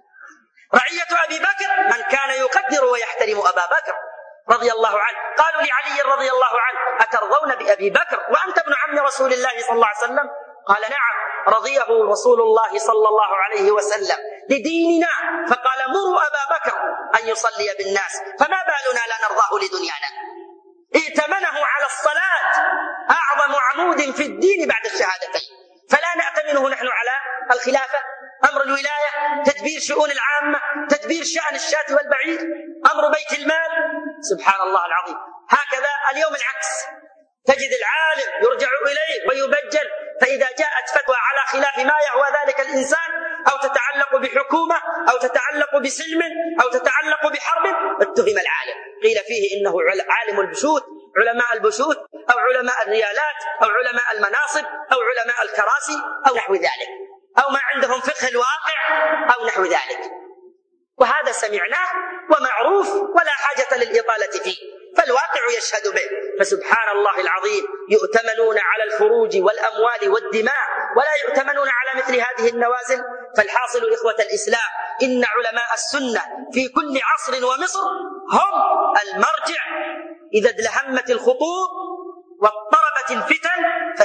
رعية أبي بكر من كان يقدر ويحترم أبا بكر رضي الله عنه. قالوا لعلي رضي الله عنه: أترضون بأبي بكر وأنت ابن عم رسول الله صلى الله عليه وسلم؟ قال: نعم، رضيه رسول الله صلى الله عليه وسلم لديننا، فقال: مروا أبا بكر أن يصلي بالناس، فما بالنا لا نرضاه لدنيانا. ائتمنه على الصلاة، أعظم عمود في الدين بعد الشهادتين، فلا نأتمنه نحن على الخلافة، أمر الولاية، تدبير شؤون العامة، تدبير شأن الشاة والبعير، أمر بيت المال. سبحان الله العظيم. هكذا اليوم العكس، تجد العالم يرجع إليه ويبجل، فإذا جاءت فتوى على خلاف ما يهوى ذلك الإنسان أو تتعلق بحكومة أو تتعلق بسلم أو تتعلق بحرب اتهم العالم، قيل فيه إنه عالم البشوت، علماء البشوت أو علماء الريالات أو علماء المناصب أو علماء الكراسي أو نحو ذلك، أو ما عندهم فقه الواقع أو نحو ذلك. وهذا سمعناه ومعروف ولا حاجة للإطالة فيه، فالواقع يشهد به. فسبحان الله العظيم، يؤتمنون على الفروج والأموال والدماء ولا يؤتمنون على مثل هذه النوازل. فالحاصل إخوة الإسلام، إن علماء السنة في كل عصر ومصر هم المرجع إذا ادلهمت الخطوب واضطربت الفتن،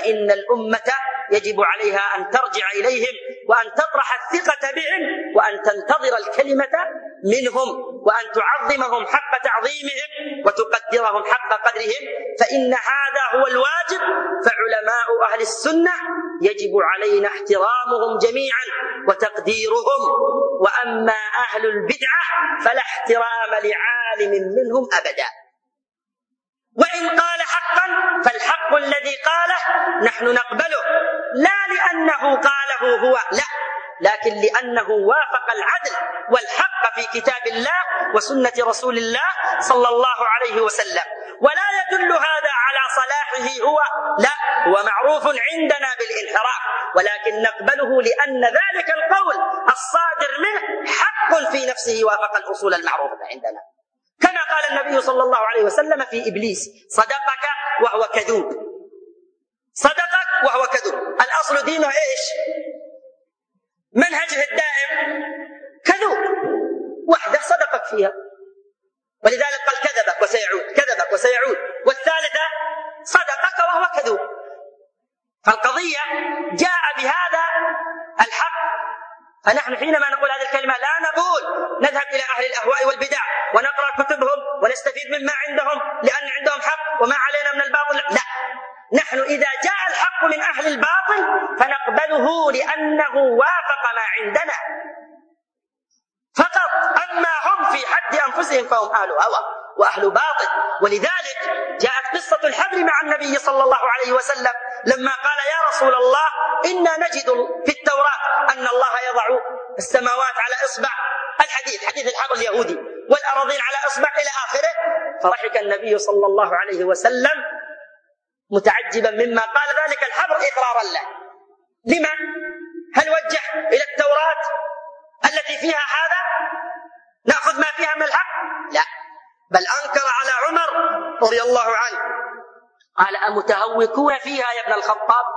فإن الأمة يجب عليها أن ترجع إليهم وأن تطرح الثقة بهم وأن تنتظر الكلمة منهم وأن تعظمهم حق تعظيمهم وتقدرهم حق قدرهم، فإن هذا هو الواجب. فعلماء أهل السنة يجب علينا احترامهم جميعا وتقديرهم، وأما أهل البدعة فلا احترام لعالم منهم أبدا. وإن قال حقا فالحق الذي قاله نحن نقبله، لا لأنه قاله هو، لا، لكن لأنه وافق العدل والحق في كتاب الله وسنة رسول الله صلى الله عليه وسلم. ولا يدل هذا على صلاحه هو، لا، هو معروف عندنا بالانحراف، ولكن نقبله لأن ذلك القول الصادر منه حق في نفسه وافق الأصول المعروفة عندنا. كما قال النبي صلى الله عليه وسلم في إبليس: صدقك وهو كذوب، صدقك وهو كذوب. الأصل دينه إيش؟ منهجه الدائم كذوب، وحده صدقك فيها، ولذلك قال كذبك وسيعود، كذبك وسيعود. والثالثة صدقك وهو كذوب. فالقضية جاء بهذا الحق، فنحن حينما نقول هذه الكلمة لا نقول نذهب إلى أهل الأهواء والبدع ونقرأ كتبهم ونستفيد مما عندهم لأن عندهم حق وما علينا من الباطل، لا، نحن إذا جاء الحق من أهل الباطل فنقبله لأنه وافق ما عندنا فقط. أما هم في حد أنفسهم فهم أهل هوى وأهل باطل. ولذلك جاءت قصة الحبر مع النبي صلى الله عليه وسلم لما قال: يا رسول الله، إنا نجد في التوراة أن الله يضع السماوات على إصبع، الحديث حديث الحبر اليهودي، والأراضين على إصبع إلى آخره. فضحك النبي صلى الله عليه وسلم متعجبا مما قال ذلك الحبر إقرارا له. لمن؟ هل وجه إلى التوراة التي فيها هذا نأخذ ما فيها من الحق؟ لا، بل أنكر على عمر رضي الله عنه، قال: أمتهوكون فيها يا ابن الخطاب؟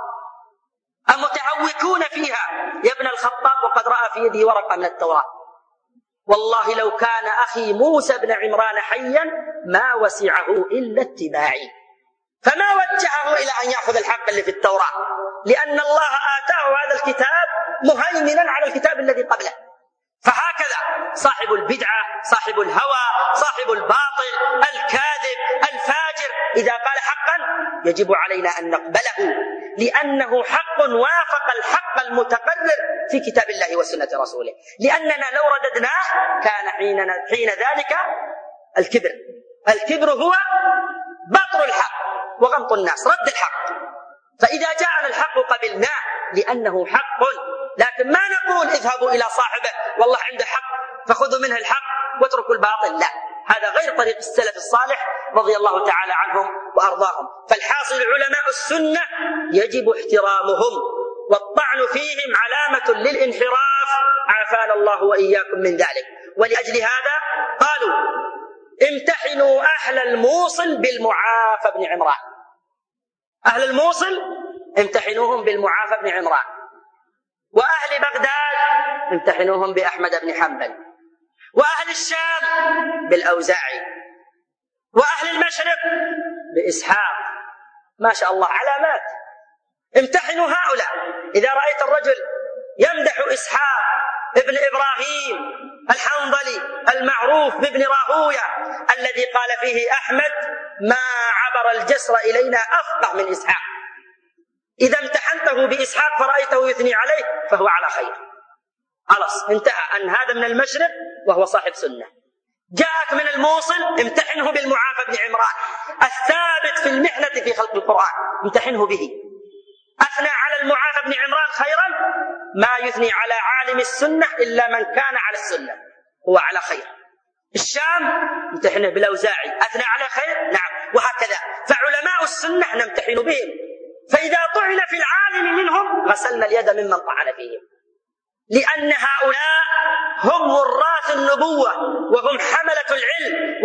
أمتهوكون فيها يا ابن الخطاب؟ وقد رأى في يده ورقة من التوراة. والله لو كان أخي موسى بن عمران حيا ما وسعه إلا اتباعي. فما وجهه إلى أن يأخذ الحق اللي في التوراة، لأن الله آتاه هذا الكتاب مهيمنا على الكتاب الذي قبله. فهكذا صاحب البدعة، صاحب الهوى، صاحب الباطل، الكاذب، الفاجر، إذا قال حقا يجب علينا أن نقبله لأنه حق وافق الحق المتقرر في كتاب الله وسنة رسوله. لأننا لو رددناه كان حين ذلك الكبر. الكبر هو بطر الحق وغمط الناس، رد الحق. فإذا جاءنا الحق قبلناه لأنه حق، لكن ما نقول اذهبوا إلى صاحبه والله عنده حق فخذوا منه الحق واتركوا الباطل، لا، هذا غير طريق السلف الصالح رضي الله تعالى عنهم وأرضاهم. فالحاصل علماء السنة يجب احترامهم، والطعن فيهم علامة للانحراف، عافانا الله وإياكم من ذلك. ولأجل هذا قالوا: امتحنوا أهل الموصل بالمعافى بن عمران. أهل الموصل امتحنوهم بالمعافى بن عمران، وأهل بغداد امتحنوهم بأحمد بن حنبل، وأهل الشام بالأوزاعي، وأهل المشرق بإسحاق. ما شاء الله علامات. امتحنوا هؤلاء. إذا رأيت الرجل يمدح إسحاق ابن إبراهيم الحنظلي المعروف بابن راهوية الذي قال فيه أحمد: ما عبر الجسر إلينا أفقه من إسحاق. إذا امتحنته بإسحاق فرأيته يثني عليه فهو على خير، خلاص انتهى أن هذا من المشرق وهو صاحب سنة. جاءك من الموصل امتحنه بالمعافى بن عمران الثابت في المحنة في خلق القرآن، امتحنه به. أثنى على المعافى بن عمران خيرا، ما يثني على عالم السنة إلا من كان على السنة، هو على خير. الشام امتحنه بالأوزاعي، أثنى على خير، نعم، وهكذا. فعلماء السنة نمتحن بهم، فإذا طعن في العالم منهم غسلنا اليد ممن طعن فيهم، لأن هؤلاء هم وراث النبوة، وهم حملة العلم،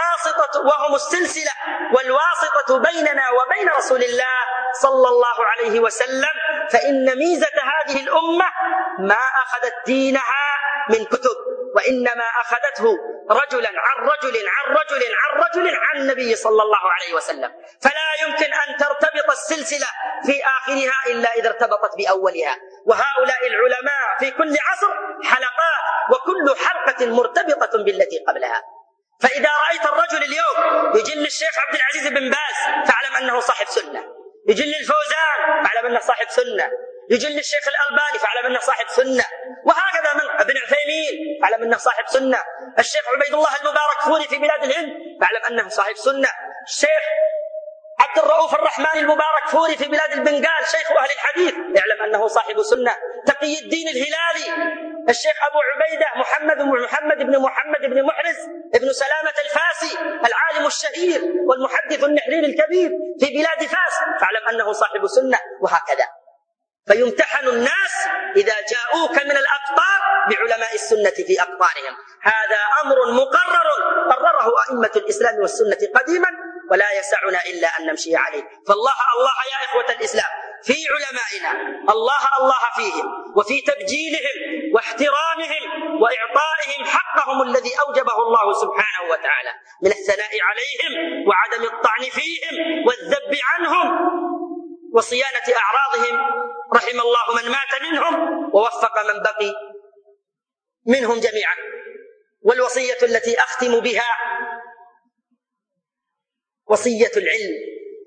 وهم السلسلة والواسطة بيننا وبين رسول الله صلى الله عليه وسلم. فإن ميزة هذه الأمة ما أخذت دينها من كتب، وإنما أخذته رجلا عن رجل عن رجل عن رجل عن النبي صلى الله عليه وسلم، فلا يمكن أن ترتبط السلسلة في آخرها إلا إذا ارتبطت بأولها. وهؤلاء العلماء في كل عصر حلقات، وكل حلقة مرتبطة بالتي قبلها. فإذا رأيت الرجل اليوم يجل الشيخ عبد العزيز بن باز فاعلم أنه صاحب سنة، يجل الفوزان فاعلم أنه صاحب سنة، يجل الشيخ الألباني فاعلم أنه صاحب سنة، وهكذا من ابن عثيمين فاعلم أنه صاحب سنة، الشيخ عبيد الله المبارك فوري في بلاد الهند فاعلم أنه صاحب سنة، الشيخ عبد الرؤوف الرحمن المبارك فوري في بلاد البنغال شيخ أهل الحديث يعلم أنه صاحب سنة، تقي الدين الهلالي، الشيخ أبو عبيدة محمد بن محرز ابن سلامة الفاسي العالم الشهير والمحدث النحرير الكبير في بلاد فاس فاعلم أنه صاحب سنة، وهكذا. فيمتحن الناس إذا جاءوك من الأقطار بعلماء السنة في أقطارهم. هذا أمر مقرر قرره أئمة الإسلام والسنة قديما، ولا يسعنا إلا أن نمشي عليه. فالله الله يا إخوة الإسلام في علمائنا، الله فيهم، وفي تبجيلهم واحترامهم وإعطائهم حقهم الذي أوجبه الله سبحانه وتعالى من الثناء عليهم وعدم الطعن فيهم والذب عنهم وصيانة أعراضهم. رحم الله من مات منهم ووفق من بقي منهم جميعا. والوصية التي أختم بها وصية العلم.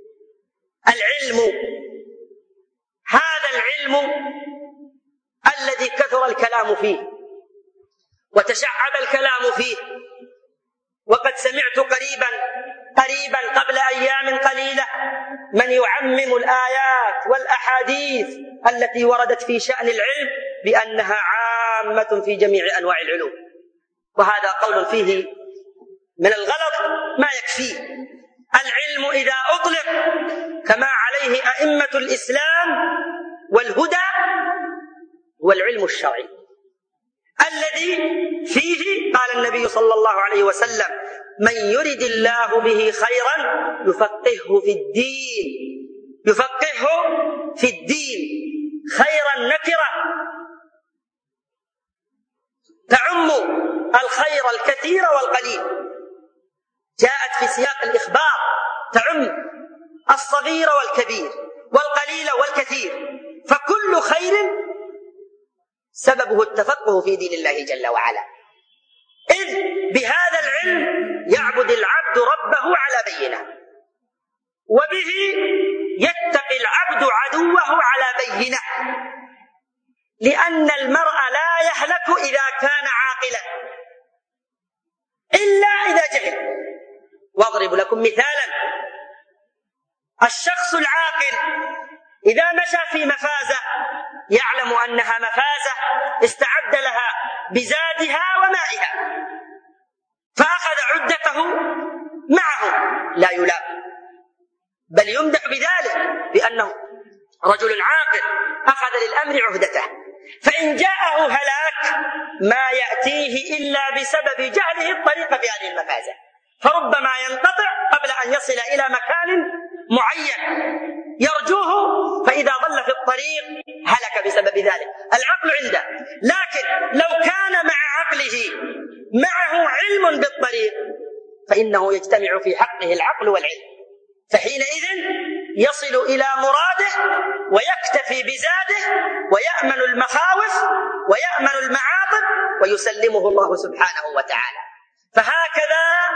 هذا العلم الذي كثر الكلام فيه وتشعب الكلام فيه، وقد سمعت قريبا قبل أيام قليلة من يعمم الآيات والأحاديث التي وردت في شأن العلم بأنها عامة في جميع أنواع العلوم، وهذا قول فيه من الغلط ما يكفيه. العلم إذا أطلق كما عليه أئمة الإسلام والهدى هو العلم الشرعي الذي فيه قال النبي صلى الله عليه وسلم: من يرد الله به خيرا يفقهه في الدين. خيرا نكرة تعم الخير الكثير والقليل، جاءت في سياق الإخبار تعم الصغير والكبير والقليل والكثير، فكل خير سببه التفقه في دين الله جل وعلا، إذ بهذا العلم يعبد العبد ربه على بينة، وبه يتقي العبد عدوه على بينة، لأن المرء لا يهلك إذا كان عاقلا إلا إذا جهل. واضرب لكم مثالا: الشخص العاقل إذا مشى في مفازة يعلم أنها مفازة استعد لها بزادها ومائها، فأخذ عدته معه لا يلام بل يمدح بذلك بأنه رجل عاقل أخذ للأمر عهدته. فإن جاءه هلاك ما يأتيه إلا بسبب جهله الطريق في هذه المفازة، فربما ينقطع قبل أن يصل إلى مكان معين يرجوه، فإذا ضل في الطريق هلك بسبب ذلك. العقل عنده، لكن لو كان مع عقله معه علم بالطريق فإنه يجتمع في حقه العقل والعلم، فحينئذ يصل إلى مراده ويكتفي بزاده ويأمن المخاوف ويأمن المعاطب ويسلمه الله سبحانه وتعالى. فهكذا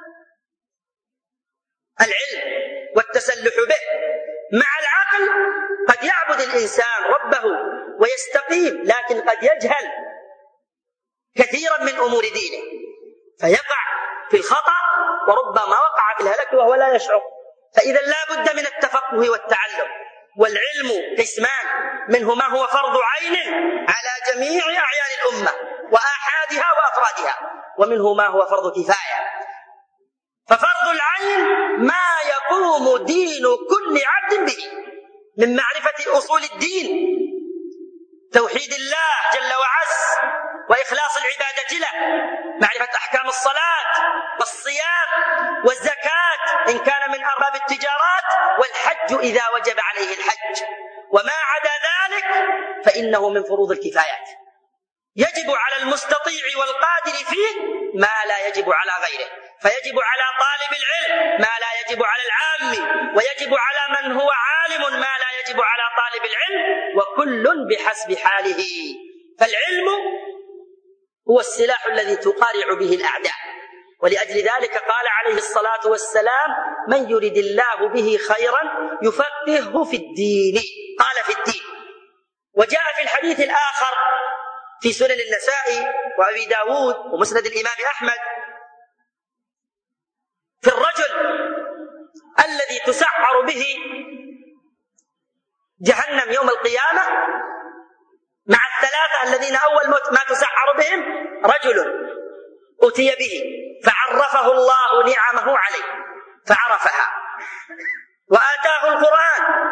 العلم والتسلح به مع العقل. قد يعبد الإنسان ربه ويستقيم، لكن قد يجهل كثيرا من أمور دينه فيقع في الخطأ، وربما وقع في الهلك وهو لا يشعر. فإذا لا بد من التفقه والتعلم. والعلم قسمان: منه ما هو فرض عين على جميع أعيان الأمة وآحادها وأفرادها، ومنه ما هو فرض كفاية. ففرض العين ما يقوم دين كل عبد به من معرفة أصول الدين، توحيد الله جل وعز وإخلاص العبادة له، معرفة أحكام الصلاة والصيام والزكاة إن كان من أرباب التجارات، والحج إذا وجب عليه الحج، وما عدا ذلك فإنه من فروض الكفايات. يجب على المستطيع والقادر فيه ما لا يجب على غيره، فيجب على طالب العلم ما لا يجب على العام، ويجب على من هو عالم ما لا يجب على طالب العلم، وكل بحسب حاله. فالعلم هو السلاح الذي تقارع به الأعداء، ولأجل ذلك قال عليه الصلاة والسلام: من يرد الله به خيرا يفقهه في الدين. قال في الدين. وجاء في الحديث الآخر في سنن النسائي وأبي داود ومسند الإمام أحمد في الرجل الذي تسعر به جهنم يوم القيامة مع الثلاثة الذين أول ما تسعر بهم رجل أتي به فعرفه الله نعمه عليه فعرفها، وآتاه القرآن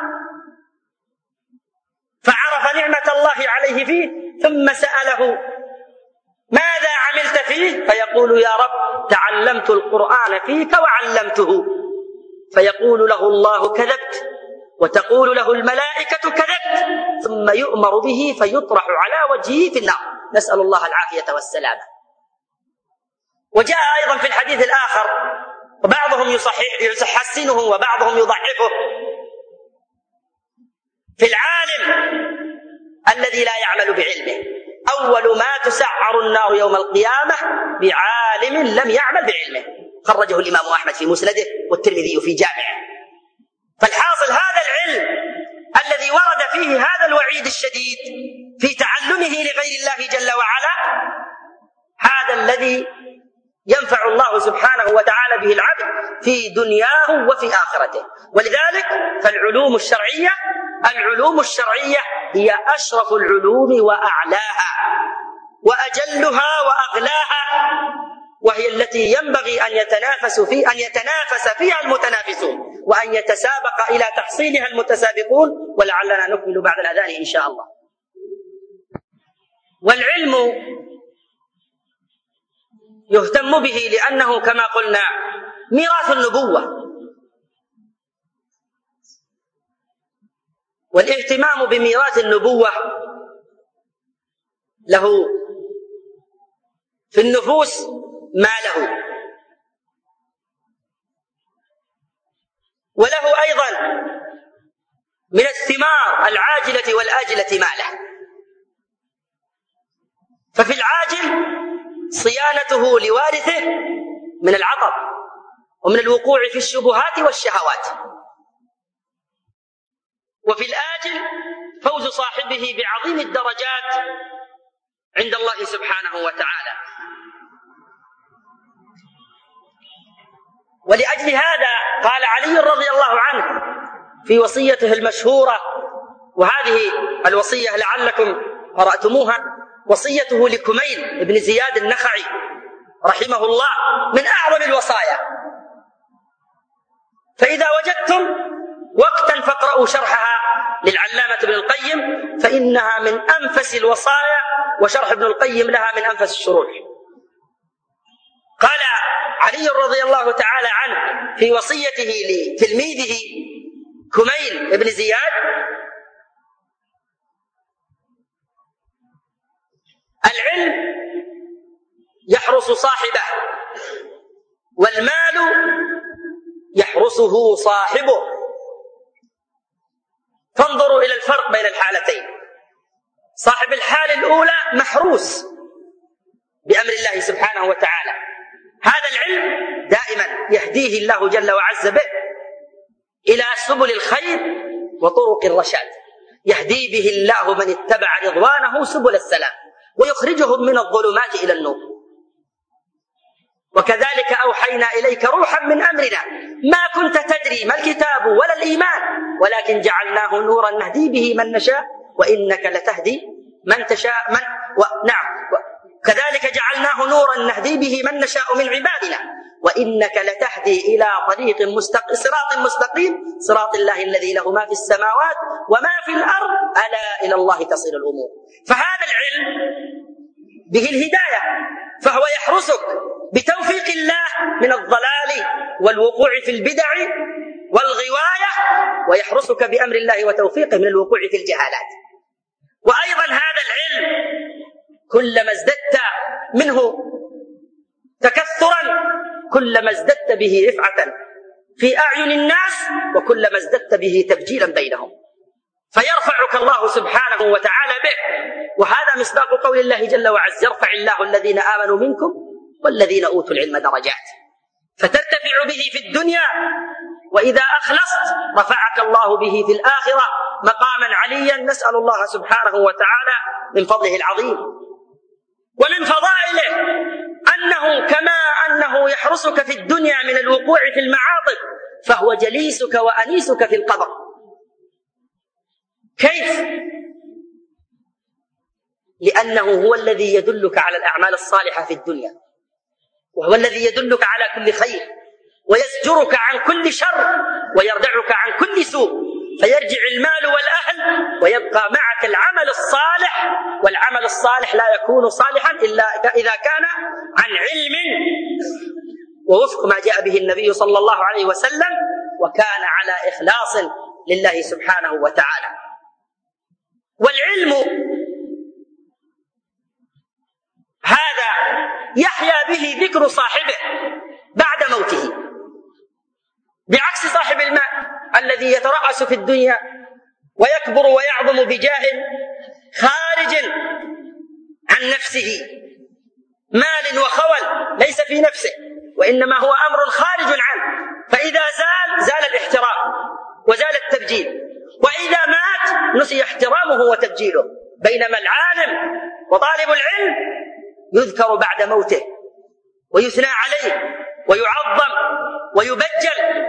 فعرف نعمة الله عليه فيه، ثم سأله: ماذا عملت فيه؟ فيقول: يا رب تعلمت القرآن فيك وعلمته. فيقول له الله: كذبت. وتقول له الملائكة: كذبت. ثم يؤمر به فيطرح على وجهه في النار، نسأل الله العافية والسلامة. وجاء أيضا في الحديث الآخر، وبعضهم يحسنه وبعضهم يضعفه، في العالم الذي لا يعمل بعلمه: أول ما تسعر النار يوم القيامة بعالم لم يعمل بعلمه. خرجه الإمام أحمد في مسنده والترمذي في جامعه. فالحاصل هذا العلم الذي ورد فيه هذا الوعيد الشديد في تعلمه لغير الله جل وعلا، هذا الذي ينفع الله سبحانه وتعالى به العبد في دنياه وفي آخرته. ولذلك فالعلوم الشرعية هي أشرف العلوم وأعلاها وأجلها وأغلاها، وهي التي ينبغي أن يتنافس فيها المتنافسون، وأن يتسابق إلى تحصيلها المتسابقون. ولعلنا نكمل بعد الأذان إن شاء الله. والعلم يهتم به لأنه كما قلنا ميراث النبوة، والاهتمام بميراث النبوة له في النفوس ما له، وله أيضا من الثمار العاجلة والآجلة ما له. ففي العاجل صيانته لوارثه من العطب ومن الوقوع في الشبهات والشهوات، وفي الآجل فوز صاحبه بعظيم الدرجات عند الله سبحانه وتعالى. ولأجل هذا قال علي رضي الله عنه في وصيته المشهورة، وهذه الوصية لعلكم قرأتموها، وصيته لكميل بن زياد النخعي رحمه الله، من أعظم الوصايا. فإذا وجدتم وقتا فاقرأوا شرحها للعلامة ابن القيم، فإنها من أنفس الوصايا، وشرح ابن القيم لها من أنفس الشروح. قال علي رضي الله تعالى عنه في وصيته لتلميذه كميل بن زياد: العلم يحرس صاحبه، والمال يحرسه صاحبه. فانظروا إلى الفرق بين الحالتين. صاحب الحال الأولى محروس بأمر الله سبحانه وتعالى، هذا العلم دائما يهديه الله جل وعز به إلى سبل الخير وطرق الرشاد، يهدي به الله من اتبع رضوانه سبل السلام، ويخرجهم من الظلمات إلى النور. وكذلك أوحينا إليك روحا من أمرنا ما كنت تدري ما الكتاب ولا الإيمان، ولكن جعلناه نورا نهدي به من نشاء وإنك لتهدي من تشاء كذلك جعلناه نورا نهدي به من نشاء من عبادنا وإنك لتهدي إلى طريق صراط مستقيم صراط الله الذي له ما في السماوات وما في الأرض ألا إلى الله تصل الأمور. فهذا العلم به الهداية، فهو يحرسك بتوفيق الله من الضلال والوقوع في البدع والغواية، ويحرسك بأمر الله وتوفيقه من الوقوع في الجهالات. وأيضا هذا العلم كلما ازددت منه تكثرا كلما ازددت به رفعة في أعين الناس وكلما ازددت به تبجيلا بينهم، فيرفعك الله سبحانه وتعالى به. وهذا مصداق قول الله جل وعز: يرفع الله الذين آمنوا منكم والذين أوتوا العلم درجات، فترتفع به في الدنيا، وإذا أخلصت رفعك الله به في الآخرة مقاما عليا. نسأل الله سبحانه وتعالى من فضله العظيم. ومن فضائله أنه كما أنه يحرسك في الدنيا من الوقوع في المعاصي فهو جليسك وأنيسك في القبر. كيف؟ لأنه هو الذي يدلك على الأعمال الصالحة في الدنيا، وهو الذي يدلك على كل خير، ويزجرك عن كل شر، ويردعك عن كل سوء، فيرجع المال والأهل ويبقى معك العمل الصالح. والعمل الصالح لا يكون صالحا إلا إذا كان عن علم ووفق ما جاء به النبي صلى الله عليه وسلم، وكان على إخلاص لله سبحانه وتعالى. والعلم هذا يحيا به ذكر صاحبه بعد موته، بعكس صاحب المال الذي يترأس في الدنيا ويكبر ويعظم بجاه خارج عن نفسه، مال وخول ليس في نفسه، وإنما هو أمر خارج عنه، فإذا زال الاحترام وزال التبجيل، وإذا مات نسي احترامه وتبجيله. بينما العالم وطالب العلم يذكر بعد موته ويثنى عليه ويعظم ويبجل،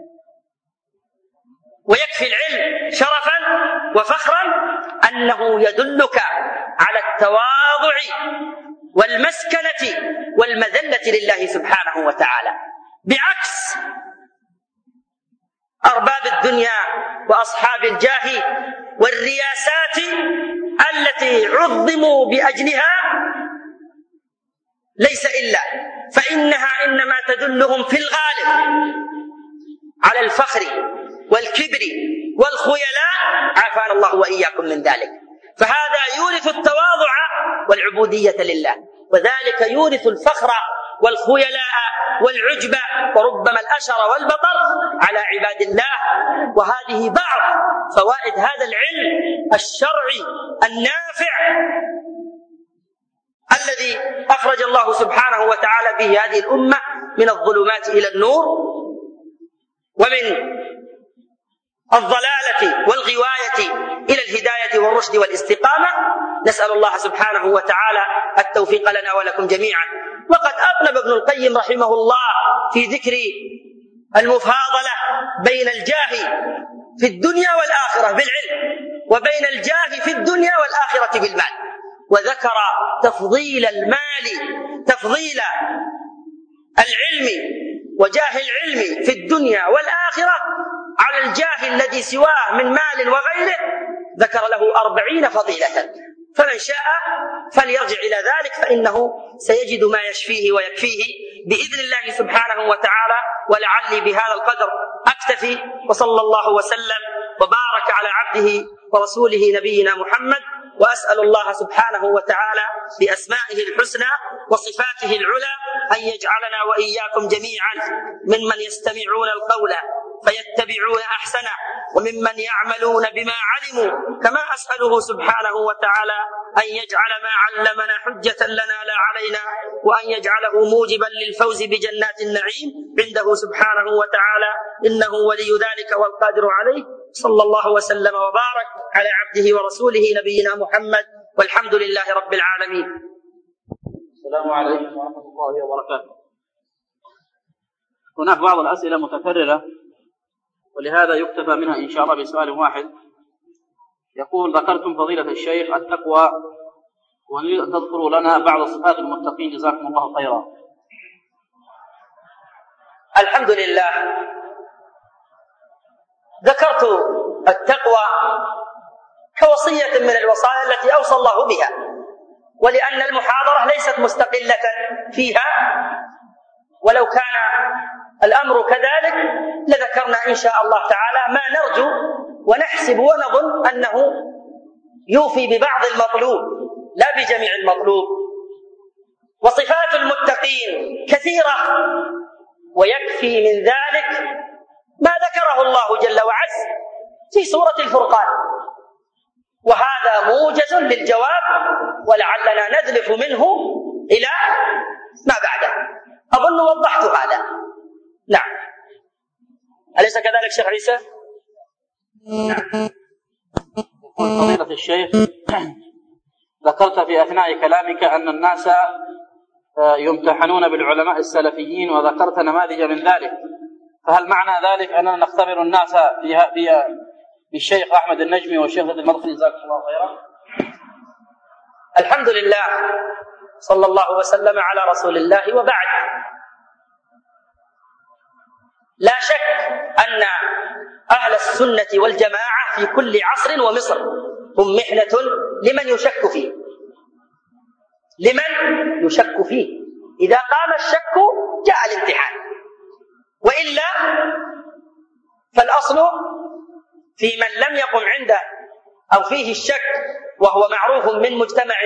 ويكفي العلم شرفا وفخرا أنه يدلك على التواضع والمسكنة والمذلة لله سبحانه وتعالى، بعكس أرباب الدنيا وأصحاب الجاه والرياسات التي عظموا بأجلها، ليس إلا فإنها إنما تدلهم في الغالب على الفخر والكبر والخيلاء، عافانا الله وإياكم من ذلك. فهذا يورث التواضع والعبودية لله، وذلك يورث الفخر والخيلاء والعجب وربما الأشر والبطر على عباد الله. وهذه بعض فوائد هذا العلم الشرعي النافع الذي أخرج الله سبحانه وتعالى به هذه الأمة من الظلمات إلى النور، ومن الضلالة والغواية إلى الهداية والرشد والاستقامة. نسأل الله سبحانه وتعالى التوفيق لنا ولكم جميعا. وقد أطنب ابن القيم رحمه الله في ذكر المفاضلة بين الجاه في الدنيا والآخرة بالعلم، وبين الجاه في الدنيا والآخرة بالمال، وذكر تفضيل المال، تفضيل العلم وجاه العلم في الدنيا والآخرة على الجاه الذي سواه من مال وغيره، ذكر له 40 فضيلة. فمن شاء فليرجع إلى ذلك فإنه سيجد ما يشفيه ويكفيه بإذن الله سبحانه وتعالى. ولعلي بهذا القدر أكتفي، وصلى الله وسلم وبارك على عبده ورسوله نبينا محمد. وأسأل الله سبحانه وتعالى بأسمائه الحسنى وصفاته العلى أن يجعلنا وإياكم جميعا ممن يستمعون القول فيتبعون أحسنه، وممن يعملون بما علموا. كما أسأله سبحانه وتعالى أن يجعل ما علمنا حجة لنا لا علينا، وأن يجعله موجبا للفوز بجنات النعيم عنده سبحانه وتعالى، إنه ولي ذلك والقادر عليه. صلى الله وسلم وبارك على عبده ورسوله نبينا محمد، والحمد لله رب العالمين. السلام عليكم ورحمة الله وبركاته. هناك بعض الأسئلة متكررة، ولهذا يكتفى منها إن شاء الله بسؤال واحد. يقول: ذكرتم فضيلة الشيخ التقوى، ونريد أن تذكروا لنا بعض صفات المتقين جزاكم الله خيرا. الحمد لله، ذكرت التقوى كوصية من الوصايا التي أوصى الله بها، ولأن المحاضرة ليست مستقلة فيها، ولو كان الأمر كذلك لذكرنا إن شاء الله تعالى ما نرجو ونحسب ونظن أنه يوفي ببعض المطلوب لا بجميع المطلوب. وصفات المتقين كثيرة، ويكفي من ذلك ما ذكره الله جل وعز في سورة الفرقان، وهذا موجز للجواب ولعلنا نذلف منه إلى ما بعده. أظن وضحت هذا. نعم، أليس كذلك شيخ عيسى؟ نعم. فضيلة الشيخ، ذكرت في أثناء كلامك أن الناس يمتحنون بالعلماء السلفيين، وذكرت نماذج من ذلك، فهل معنى ذلك أننا نختبر الناس بالشيخ أحمد النجمي والشيخ المدخلي جزاكم الله خيرا؟ الحمد لله، صلى الله وسلم على رسول الله، وبعد. لا شك أن أهل السنة والجماعة في كل عصر ومصر هم محنة لمن يشك فيه، لمن يشك فيه. إذا قام الشك جاء الامتحان، وإلا فالأصل في من لم يقم عنده أو فيه الشك وهو معروف من مجتمع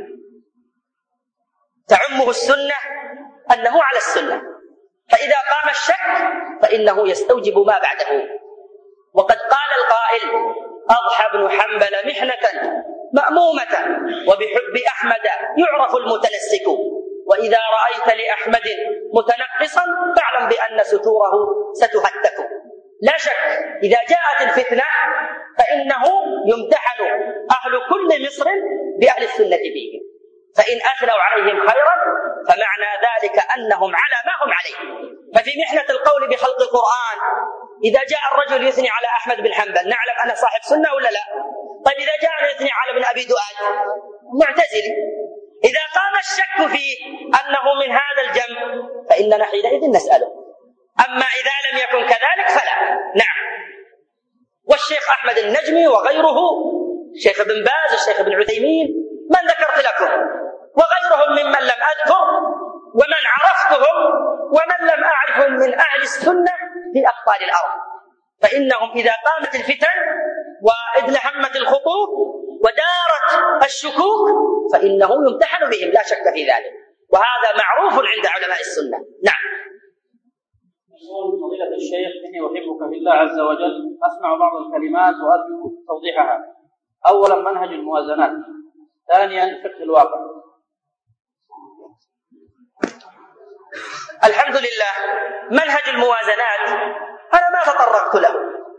تعمه السنة أنه على السنة، فإذا قام الشك فإنه يستوجب ما بعده. وقد قال القائل: أضحى ابن حنبل محنة مأمومة، وبحب أحمد يعرف المتنسك، وإذا رأيت لأحمد متنقصا فاعلم بأن ستوره ستهتك. لا شك إذا جاءت الفتنة فإنه يمتحن أهل كل مصر بأهل السنة فيهم، فإن أثنوا عليهم خيرا فمعنى ذلك أنهم على ما هم عليه. ففي محنة القول بخلق القرآن إذا جاء الرجل يثني على أحمد بن حنبل نعلم أنه صاحب سنة ولا لا؟ طيب إذا جاء يثني على ابن أبي دؤاد معتزلي، إذا قام الشك فيه أنه من هذا الجنب فإننا حينئذ نسأله، أما إذا لم يكن كذلك فلا. نعم. والشيخ أحمد النجمي وغيره، الشيخ ابن باز، الشيخ ابن عثيمين، من ذكرت لكم، وغيرهم ممن لم أذكر، ومن عرفتهم ومن لم أعرفهم من أهل السنة في أقطار الأرض، فإنهم إذا قامت الفتن وإذ همت الخطوب ودارت الشكوك فإنه يمتحن بهم، لا شك في ذلك، وهذا معروف عند علماء السنة. نعم. فضيلة الشيخ، إني أحبك في الله عز وجل، أسمع بعض الكلمات وأرجو توضيحها. أولا منهج الموازنات، ثانيا فقه الواقع. الحمد لله، منهج الموازنات أنا ما تطرقت له،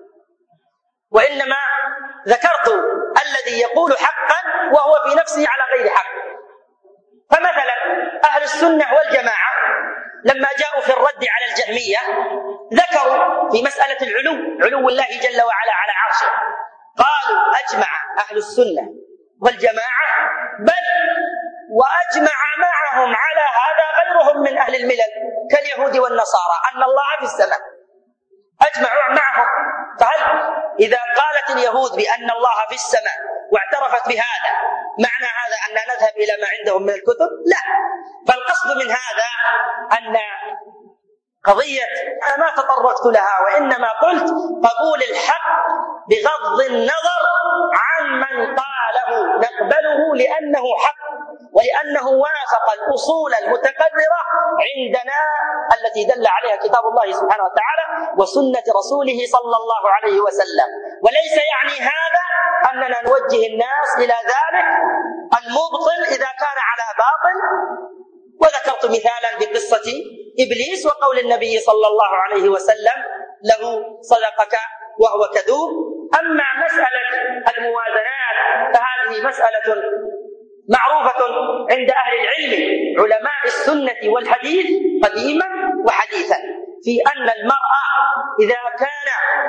وإنما ذكرت الذي يقول حقا وهو في نفسه على غير حق. فمثلا أهل السنة والجماعة لما جاءوا في الرد على الجهمية ذكروا في مسألة علو الله جل وعلا على عرشه، قالوا أجمع أهل السنة والجماعة، بل وأجمع معهم على هذا غيرهم من أهل الملل كاليهود والنصارى أن الله في السماء، أجمعوا معهم. فهل إذا قالت اليهود بأن الله في السماء واعترفت بهذا معنى هذا أن نذهب إلى ما عندهم من الكتب؟ لا. فالقصد من هذا أن قضية أنا ما تطرقت لها، وإنما قلت قبول الحق بغض النظر عن من قاله نقبله لأنه حق، ولأنه وافق الأصول المتقررة عندنا التي دل عليها كتاب الله سبحانه وتعالى وسنة رسوله صلى الله عليه وسلم. وليس يعني هذا أننا نوجه الناس إلى ذلك المبطل إذا كان على باطل. وذكرت مثالا بقصة إبليس وقول النبي صلى الله عليه وسلم له صدقك وهو كذوب. أما مسألة الموازنات فهذه مسألة معروفة عند أهل العلم علماء السنة والحديث قديما وحديثا، في أن المرأة إذا كان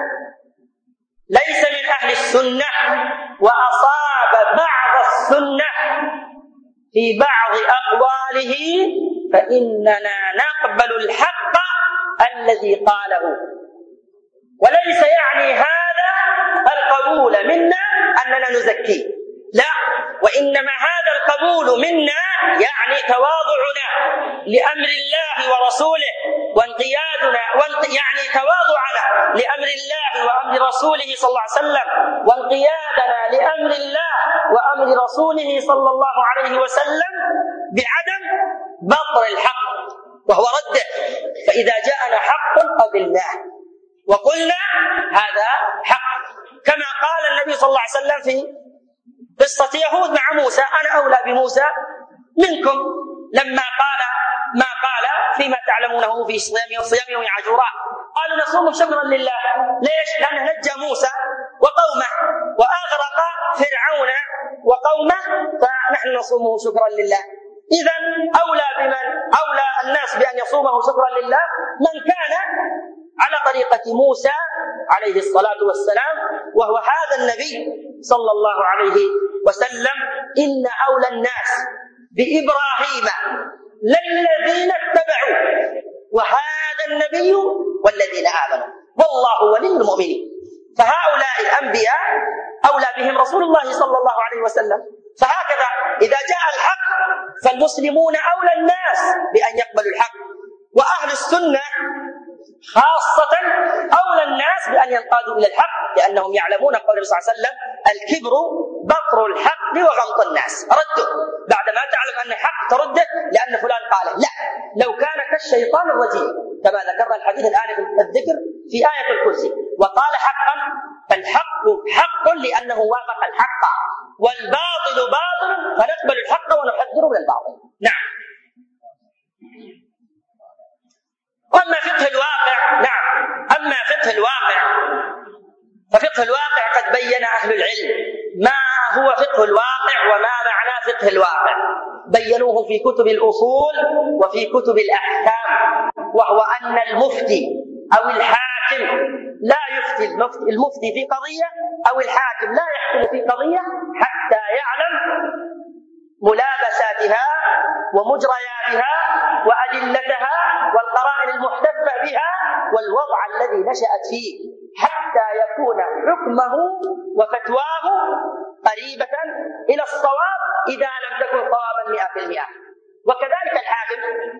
ليس من أهل السنة وأصاب بعض السنة في بعض أقواله فإننا نقبل الحق الذي قاله، وليس يعني هذا القبول منا أننا نزكيه، لا، وإنما هذا القبول منا يعني تواضعنا لأمر الله ورسوله وانقيادنا يعني تواضعنا لأمر الله وأمر رسوله صلى الله عليه وسلم وانقيادنا لأمر الله وأمر رسوله صلى الله عليه وسلم بعدم بطر الحق وهو رده، فإذا جاءنا حق قبلناه وقلنا هذا حق، كما قال النبي صلى الله عليه وسلم في قصة يهود مع موسى: أنا أولى بموسى منكم، لما قال ما قال فيما تعلمونه في صيام يوم عاشوراء، قالوا نصوم شكرا لله. ليش؟ لأنه نجى موسى وقومه وأغرق فرعون وقومه، فنحن نصومه شكرا لله. إذن أولى الناس بأن يصومه شكرا لله من كان على طريقة موسى عليه الصلاة والسلام، وهو هذا النبي صلى الله عليه وسلم: إن أولى الناس بإبراهيم للذين اتبعوا وهذا النبي والذين آمنوا والله ولي المؤمنين. فهؤلاء الأنبياء أولى بهم رسول الله صلى الله عليه وسلم. فهكذا إذا جاء الحق فالمسلمون أولى الناس بأن يقبلوا الحق، وأهل السنة خاصة أولى الناس بأن ينقادوا إلى الحق، لأنهم يعلمون قول النبي صلى الله عليه وسلم: الكبر بطر الحق وغمط الناس. رده بعدما تعلم أن الحق ترده لأن فلان قاله. لا، لو كان كالشيطان الرجيم كما ذكرنا الحديث الآن في الذكر في آية الكرسي، وقال حقا، فالحق حق لأنه وافق الحق، والباطل باطل فنقبل الحق ونحذره من الباطل. نعم. أما فقه الواقع ففقه الواقع قد بين أهل العلم ما هو فقه الواقع وما معنى فقه الواقع، بينوه في كتب الأصول وفي كتب الأحكام، وهو أن المفتي أو الحاكم لا يفتي المفتي في قضية أو الحاكم لا يحكم في قضية حتى يعلم ملابساتها ومجرياتها وأدلتها والقرائن المحتفة بها والوضع الذي نشأت فيه، حتى يكون حكمه وفتواه قريبة إلى الصواب إذا لم تكن صوابا 100%. وكذلك الحاكم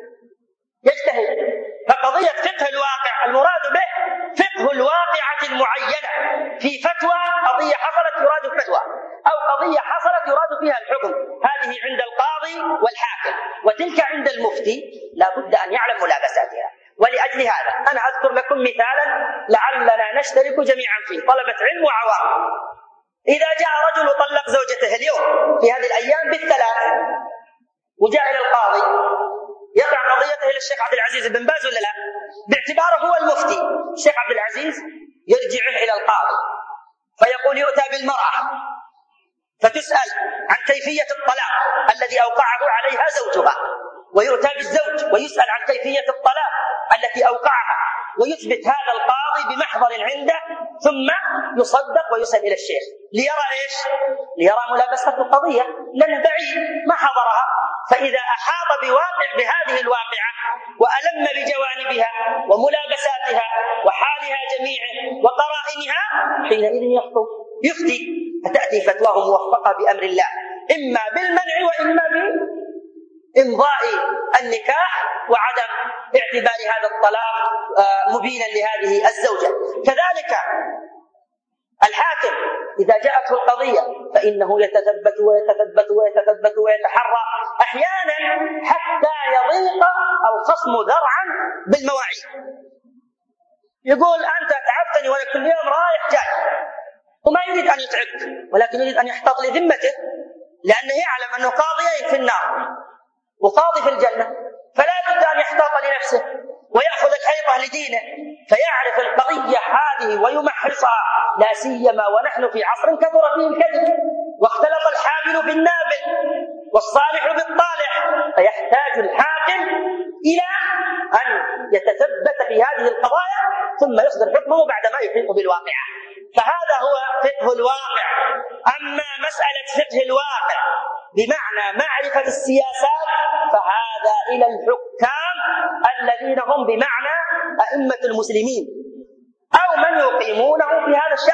يجتهد. فقضية فقه الواقع المراد به فقه الواقعة المعينة في فتوى، قضية حصلت يراد فتوى، أو قضية حصلت يراد فيها الحكم، هذه عند القاضي والحاكم، وتلك عند المفتي لا بد أن يعلم ملابساتها. ولأجل هذا أنا أذكر لكم مثالا لعلنا نشترك جميعا فيه، طلبة علم وعوام. إذا جاء رجل طلق زوجته اليوم في هذه الأيام بالثلاث وجاء إلى القاضي، يضع قضيته إلى الشيخ عبد العزيز بن باز ولا لا؟ باعتباره هو المفتي، الشيخ عبد العزيز يرجعه إلى القاضي فيقول يؤتى بالمرأة فتسأل عن كيفية الطلاق الذي أوقعه عليها زوجها، ويؤتى بالزوج ويسأل عن كيفية الطلاق التي أوقعها، ويثبت هذا القاضي بمحضر عنده، ثم يصدق ويسأل إلى الشيخ ليرى إيش؟ ليرى ملابسة القضية، لأنه بعيد ما حضرها. فإذا أحاط بهذه الواقعة وألم بجوانبها وملابساتها وحالها جميعه وقرائنها، حينئذ يحكم يفتي، فتأتي فتواه موفقة بأمر الله، إما بالمنع وإما بإمضاء النكاح وعدم اعتبار هذا الطلاق مبينا لهذه الزوجة. كذلك الحاكم إذا جاءته القضية فإنه يتثبت ويتحرى أحيانا حتى يضيق الخصم ذرعا بالمواعيد. يقول أنت تعبتني وأنا كل يوم رايح جاي، وما يريد أن يتعبك ولكن يريد أن يحتاط لذمته، لأنه يعلم أنه قاضيين في النار وقاضي في الجنة، فلا بد أن يحتاط لنفسه ويأخذ الحيطة لدينه، فيعرف القضية هذه ويمحصها، لا سيما ونحن في عصر كثر فيه الكذب واختلط الحابل بالنابل والصالح بالطالح، فيحتاج الحاكم إلى أن يتثبت في هذه القضايا ثم يصدر حكمه بعدما يحيط بالواقع. فهذا هو فقه الواقع. أما مسألة فقه الواقع بمعنى معرفة السياسات فهذا إلى الحكام الذين هم بمعنى أئمة المسلمين أو من يقيمونه في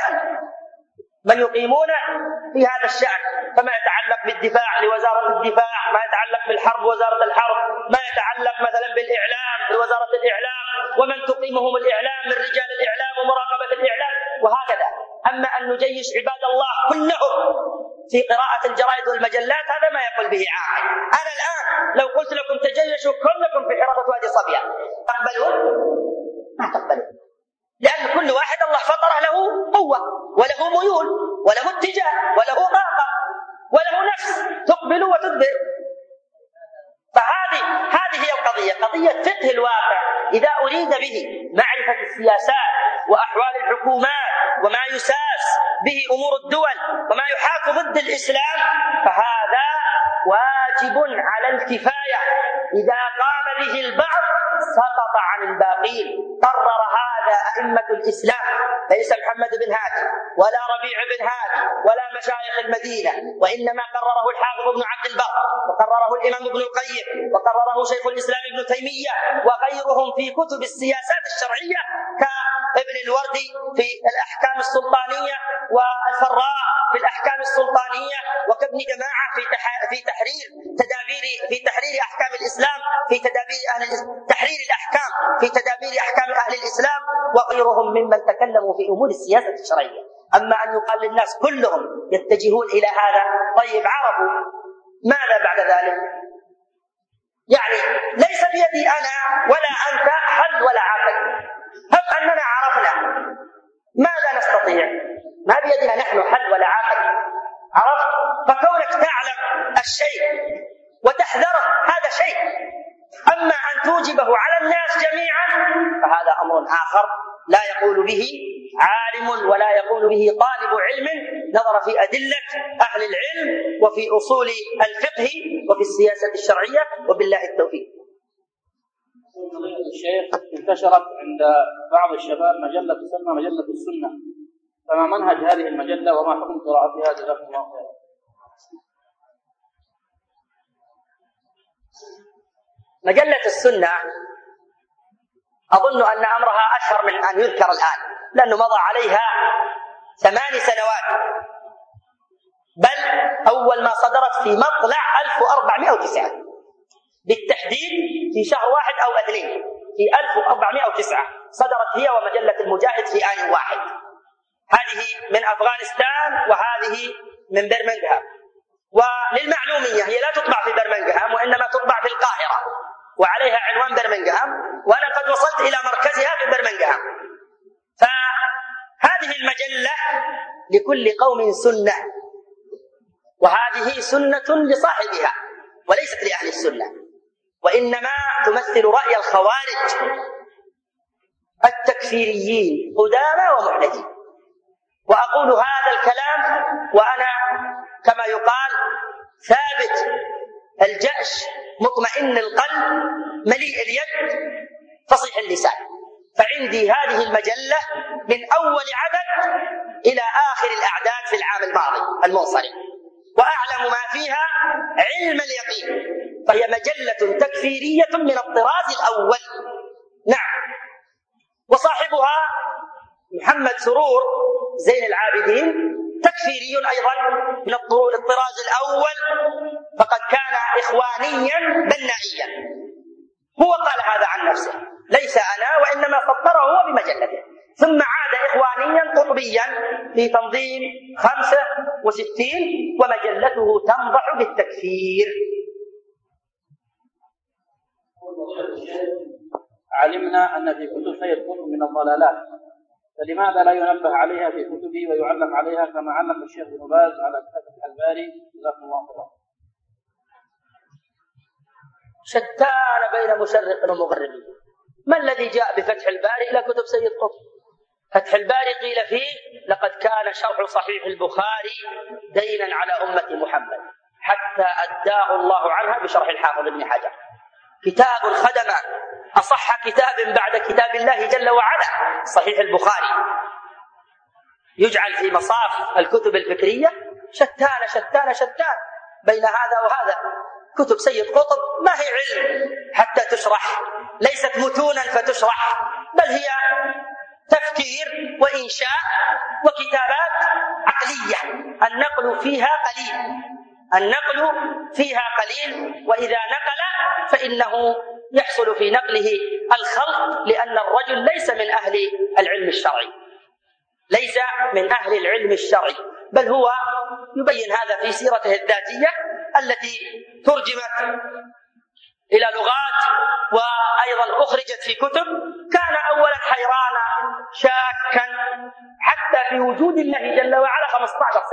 هذا الشأن، فما يتعلق بالدفاع لوزارة الدفاع، ما يتعلق بالحرب وزارة الحرب، ما يتعلق مثلا بالإعلام لوزارة الإعلام، ومن تقيمهم الإعلام من رجال الإعلام ومراقبة الإعلام، وهكذا. أما أن نجيش عباد الله كلهم في قراءة الجرائد والمجلات هذا ما يقول به عاقل. أنا الآن لو قلت لكم تجيشوا كلكم في حراسة وادي صبيا تقبلون؟ ما تقبلون، لأن كل واحد الله فطره له قوة وله ميول وله اتجاه وله طاقة وله نفس تقبل وتدبر. فهذه هي القضية، قضية فقه الواقع. إذا أريد به معرفة السياسات وأحوال الحكومات وما يساس به أمور الدول وما يحاك ضد الإسلام فهذا واجب على الكفاية. إذا قام به البعض سقط عن الباقين. قرر هذا أئمة الإسلام، ليس محمد بن هادي ولا ربيع بن هادي ولا مشايخ المدينة، وإنما قرره الحافظ ابن عبد البر، وقرره الإمام ابن القيم، وقرره شيخ الإسلام ابن تيمية وغيرهم في كتب السياسات الشرعية كابن الوردي في الأحكام السلطانية، والفراء في الأحكام السلطانية، وكابن جماعة في تحرير أحكام الإسلام، في تحرير الأحكام في تدابير أحكام أهل الإسلام، وغيرهم ممن تكلموا في أمور السياسة الشرعية. أما أن يقال للناس كلهم يتجهون إلى هذا، طيب عرفوا ماذا بعد ذلك؟ يعني ليس بيدي أنا ولا أنت حل ولا عقل. هب أننا عرفنا ماذا نستطيع؟ ما بيدنا نحن حل ولا عقل. عرفت؟ فكونك تعلم الشيء وتحذره هذا شيء، أما أن توجبه على الناس جميعا فهذا أمر آخر لا يقول به عالم ولا يقول به طالب علم نظر في أدلة أهل العلم وفي أصول الفقه وفي السياسة الشرعية، وبالله التوفيق. الشيخ انتشرت عند بعض الشباب مجلة تسمى مجلة السنة، فما منهج هذه المجلة وما حكم قراءتها جزاكم الله خيرا؟ مجلة السنة أظن أن أمرها أشهر من أن يذكر الآن، لأنه مضى عليها 8 سنوات، بل أول ما صدرت في مطلع 1409 بالتحديد في شهر 1 أو 2 في 1409 صدرت هي ومجلة المجاهد في آن واحد. هذه من أفغانستان وهذه من برمنغهام. وللمعلومية هي لا تطبع في برمنغهام وإنما تطبع في القاهرة وعليها عنوان برمنغهام، وأنا قد وصلت إلى مركزها في برمنغهام. فهذه المجلة لكل قوم سنة، وهذه سنة لصاحبها وليست لأهل السنة، وإنما تمثل رأي الخوارج التكفيريين قدامى ومحدثين. وأقول هذا الكلام وأنا كما يقال ثابت الجأش مطمئن القلب مليء اليد فصيح اللسان. فعندي هذه المجلة من أول عدد إلى آخر الأعداد في العام الماضي المنصرم، وأعلم ما فيها علم اليقين، فهي مجلة تكفيرية من الطراز الأول. نعم. وصاحبها محمد سرور زين العابدين تكفيري أيضا من الطراز الأول، فقد كان إخوانيا بنائيا. هو قال هذا عن نفسه، ليس أنا، وإنما فطره هو بمجلته، ثم عاد إخوانيا قطبيا في تنظيم 65 ومجلته تنضح بالتكفير. علمنا أن في كتب سيد قطب من الضلالات، فلماذا لا ينبه عليها في كتبه ويعلق عليها كما علق الشيخ ابن باز على كتاب الباري جزاكم الله خيرا؟ شتان بين مشرق ومغرب. ما الذي جاء بفتح الباري إلى كتب سيد قطب؟ فتح الباري قيل فيه لقد كان شرح صحيح البخاري دينا على أمة محمد حتى أداه الله عنها بشرح الحافظ ابن حجر. كتاب خدم أصح كتاب بعد كتاب الله جل وعلا صحيح البخاري، يجعل في مصاف الكتب الفكرية. شتان شتان شتان بين هذا وهذا. كتب سيد قطب ما هي علم حتى تشرح، ليست متونا فتشرح، بل هي تفكير وإنشاء وكتابات عقلية النقل فيها قليل، وإذا نقل فإنه يحصل في نقله الخلط، لأن الرجل ليس من أهل العلم الشرعي، بل هو يبين هذا في سيرته الذاتية التي ترجمت إلى لغات وأيضا أخرجت في كتب. كان أولا حيرانا شاكا حتى في وجود الله جل وعلا 15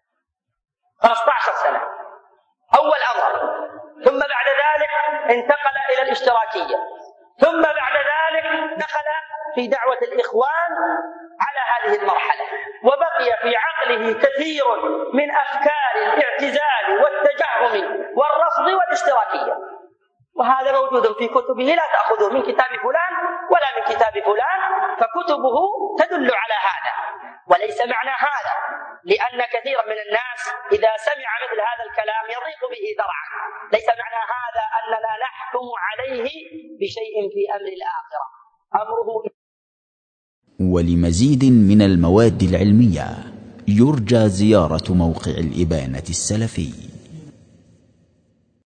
سنة أول أمر، ثم بعد ذلك انتقل إلى الاشتراكية، ثم بعد ذلك دخل في دعوة الإخوان على هذه المرحلة، وبقي في عقله كثير من أفكار الاعتزال والتجهم والرفض والاشتراكية، وهذا موجود في كتبه، لا تأخذه من كتاب فلان ولا من كتاب فلان، فكتبه تدل على هذا. وليس معنى هذا لأن كثيرا من الناس إذا سمع مثل هذا الكلام يضيق به ذرعا، ليس معنى هذا أننا نحكم عليه بشيء في أمر الآخرة، أمره. ولمزيد من المواد العلمية يرجى زيارة موقع الإبانة السلفي.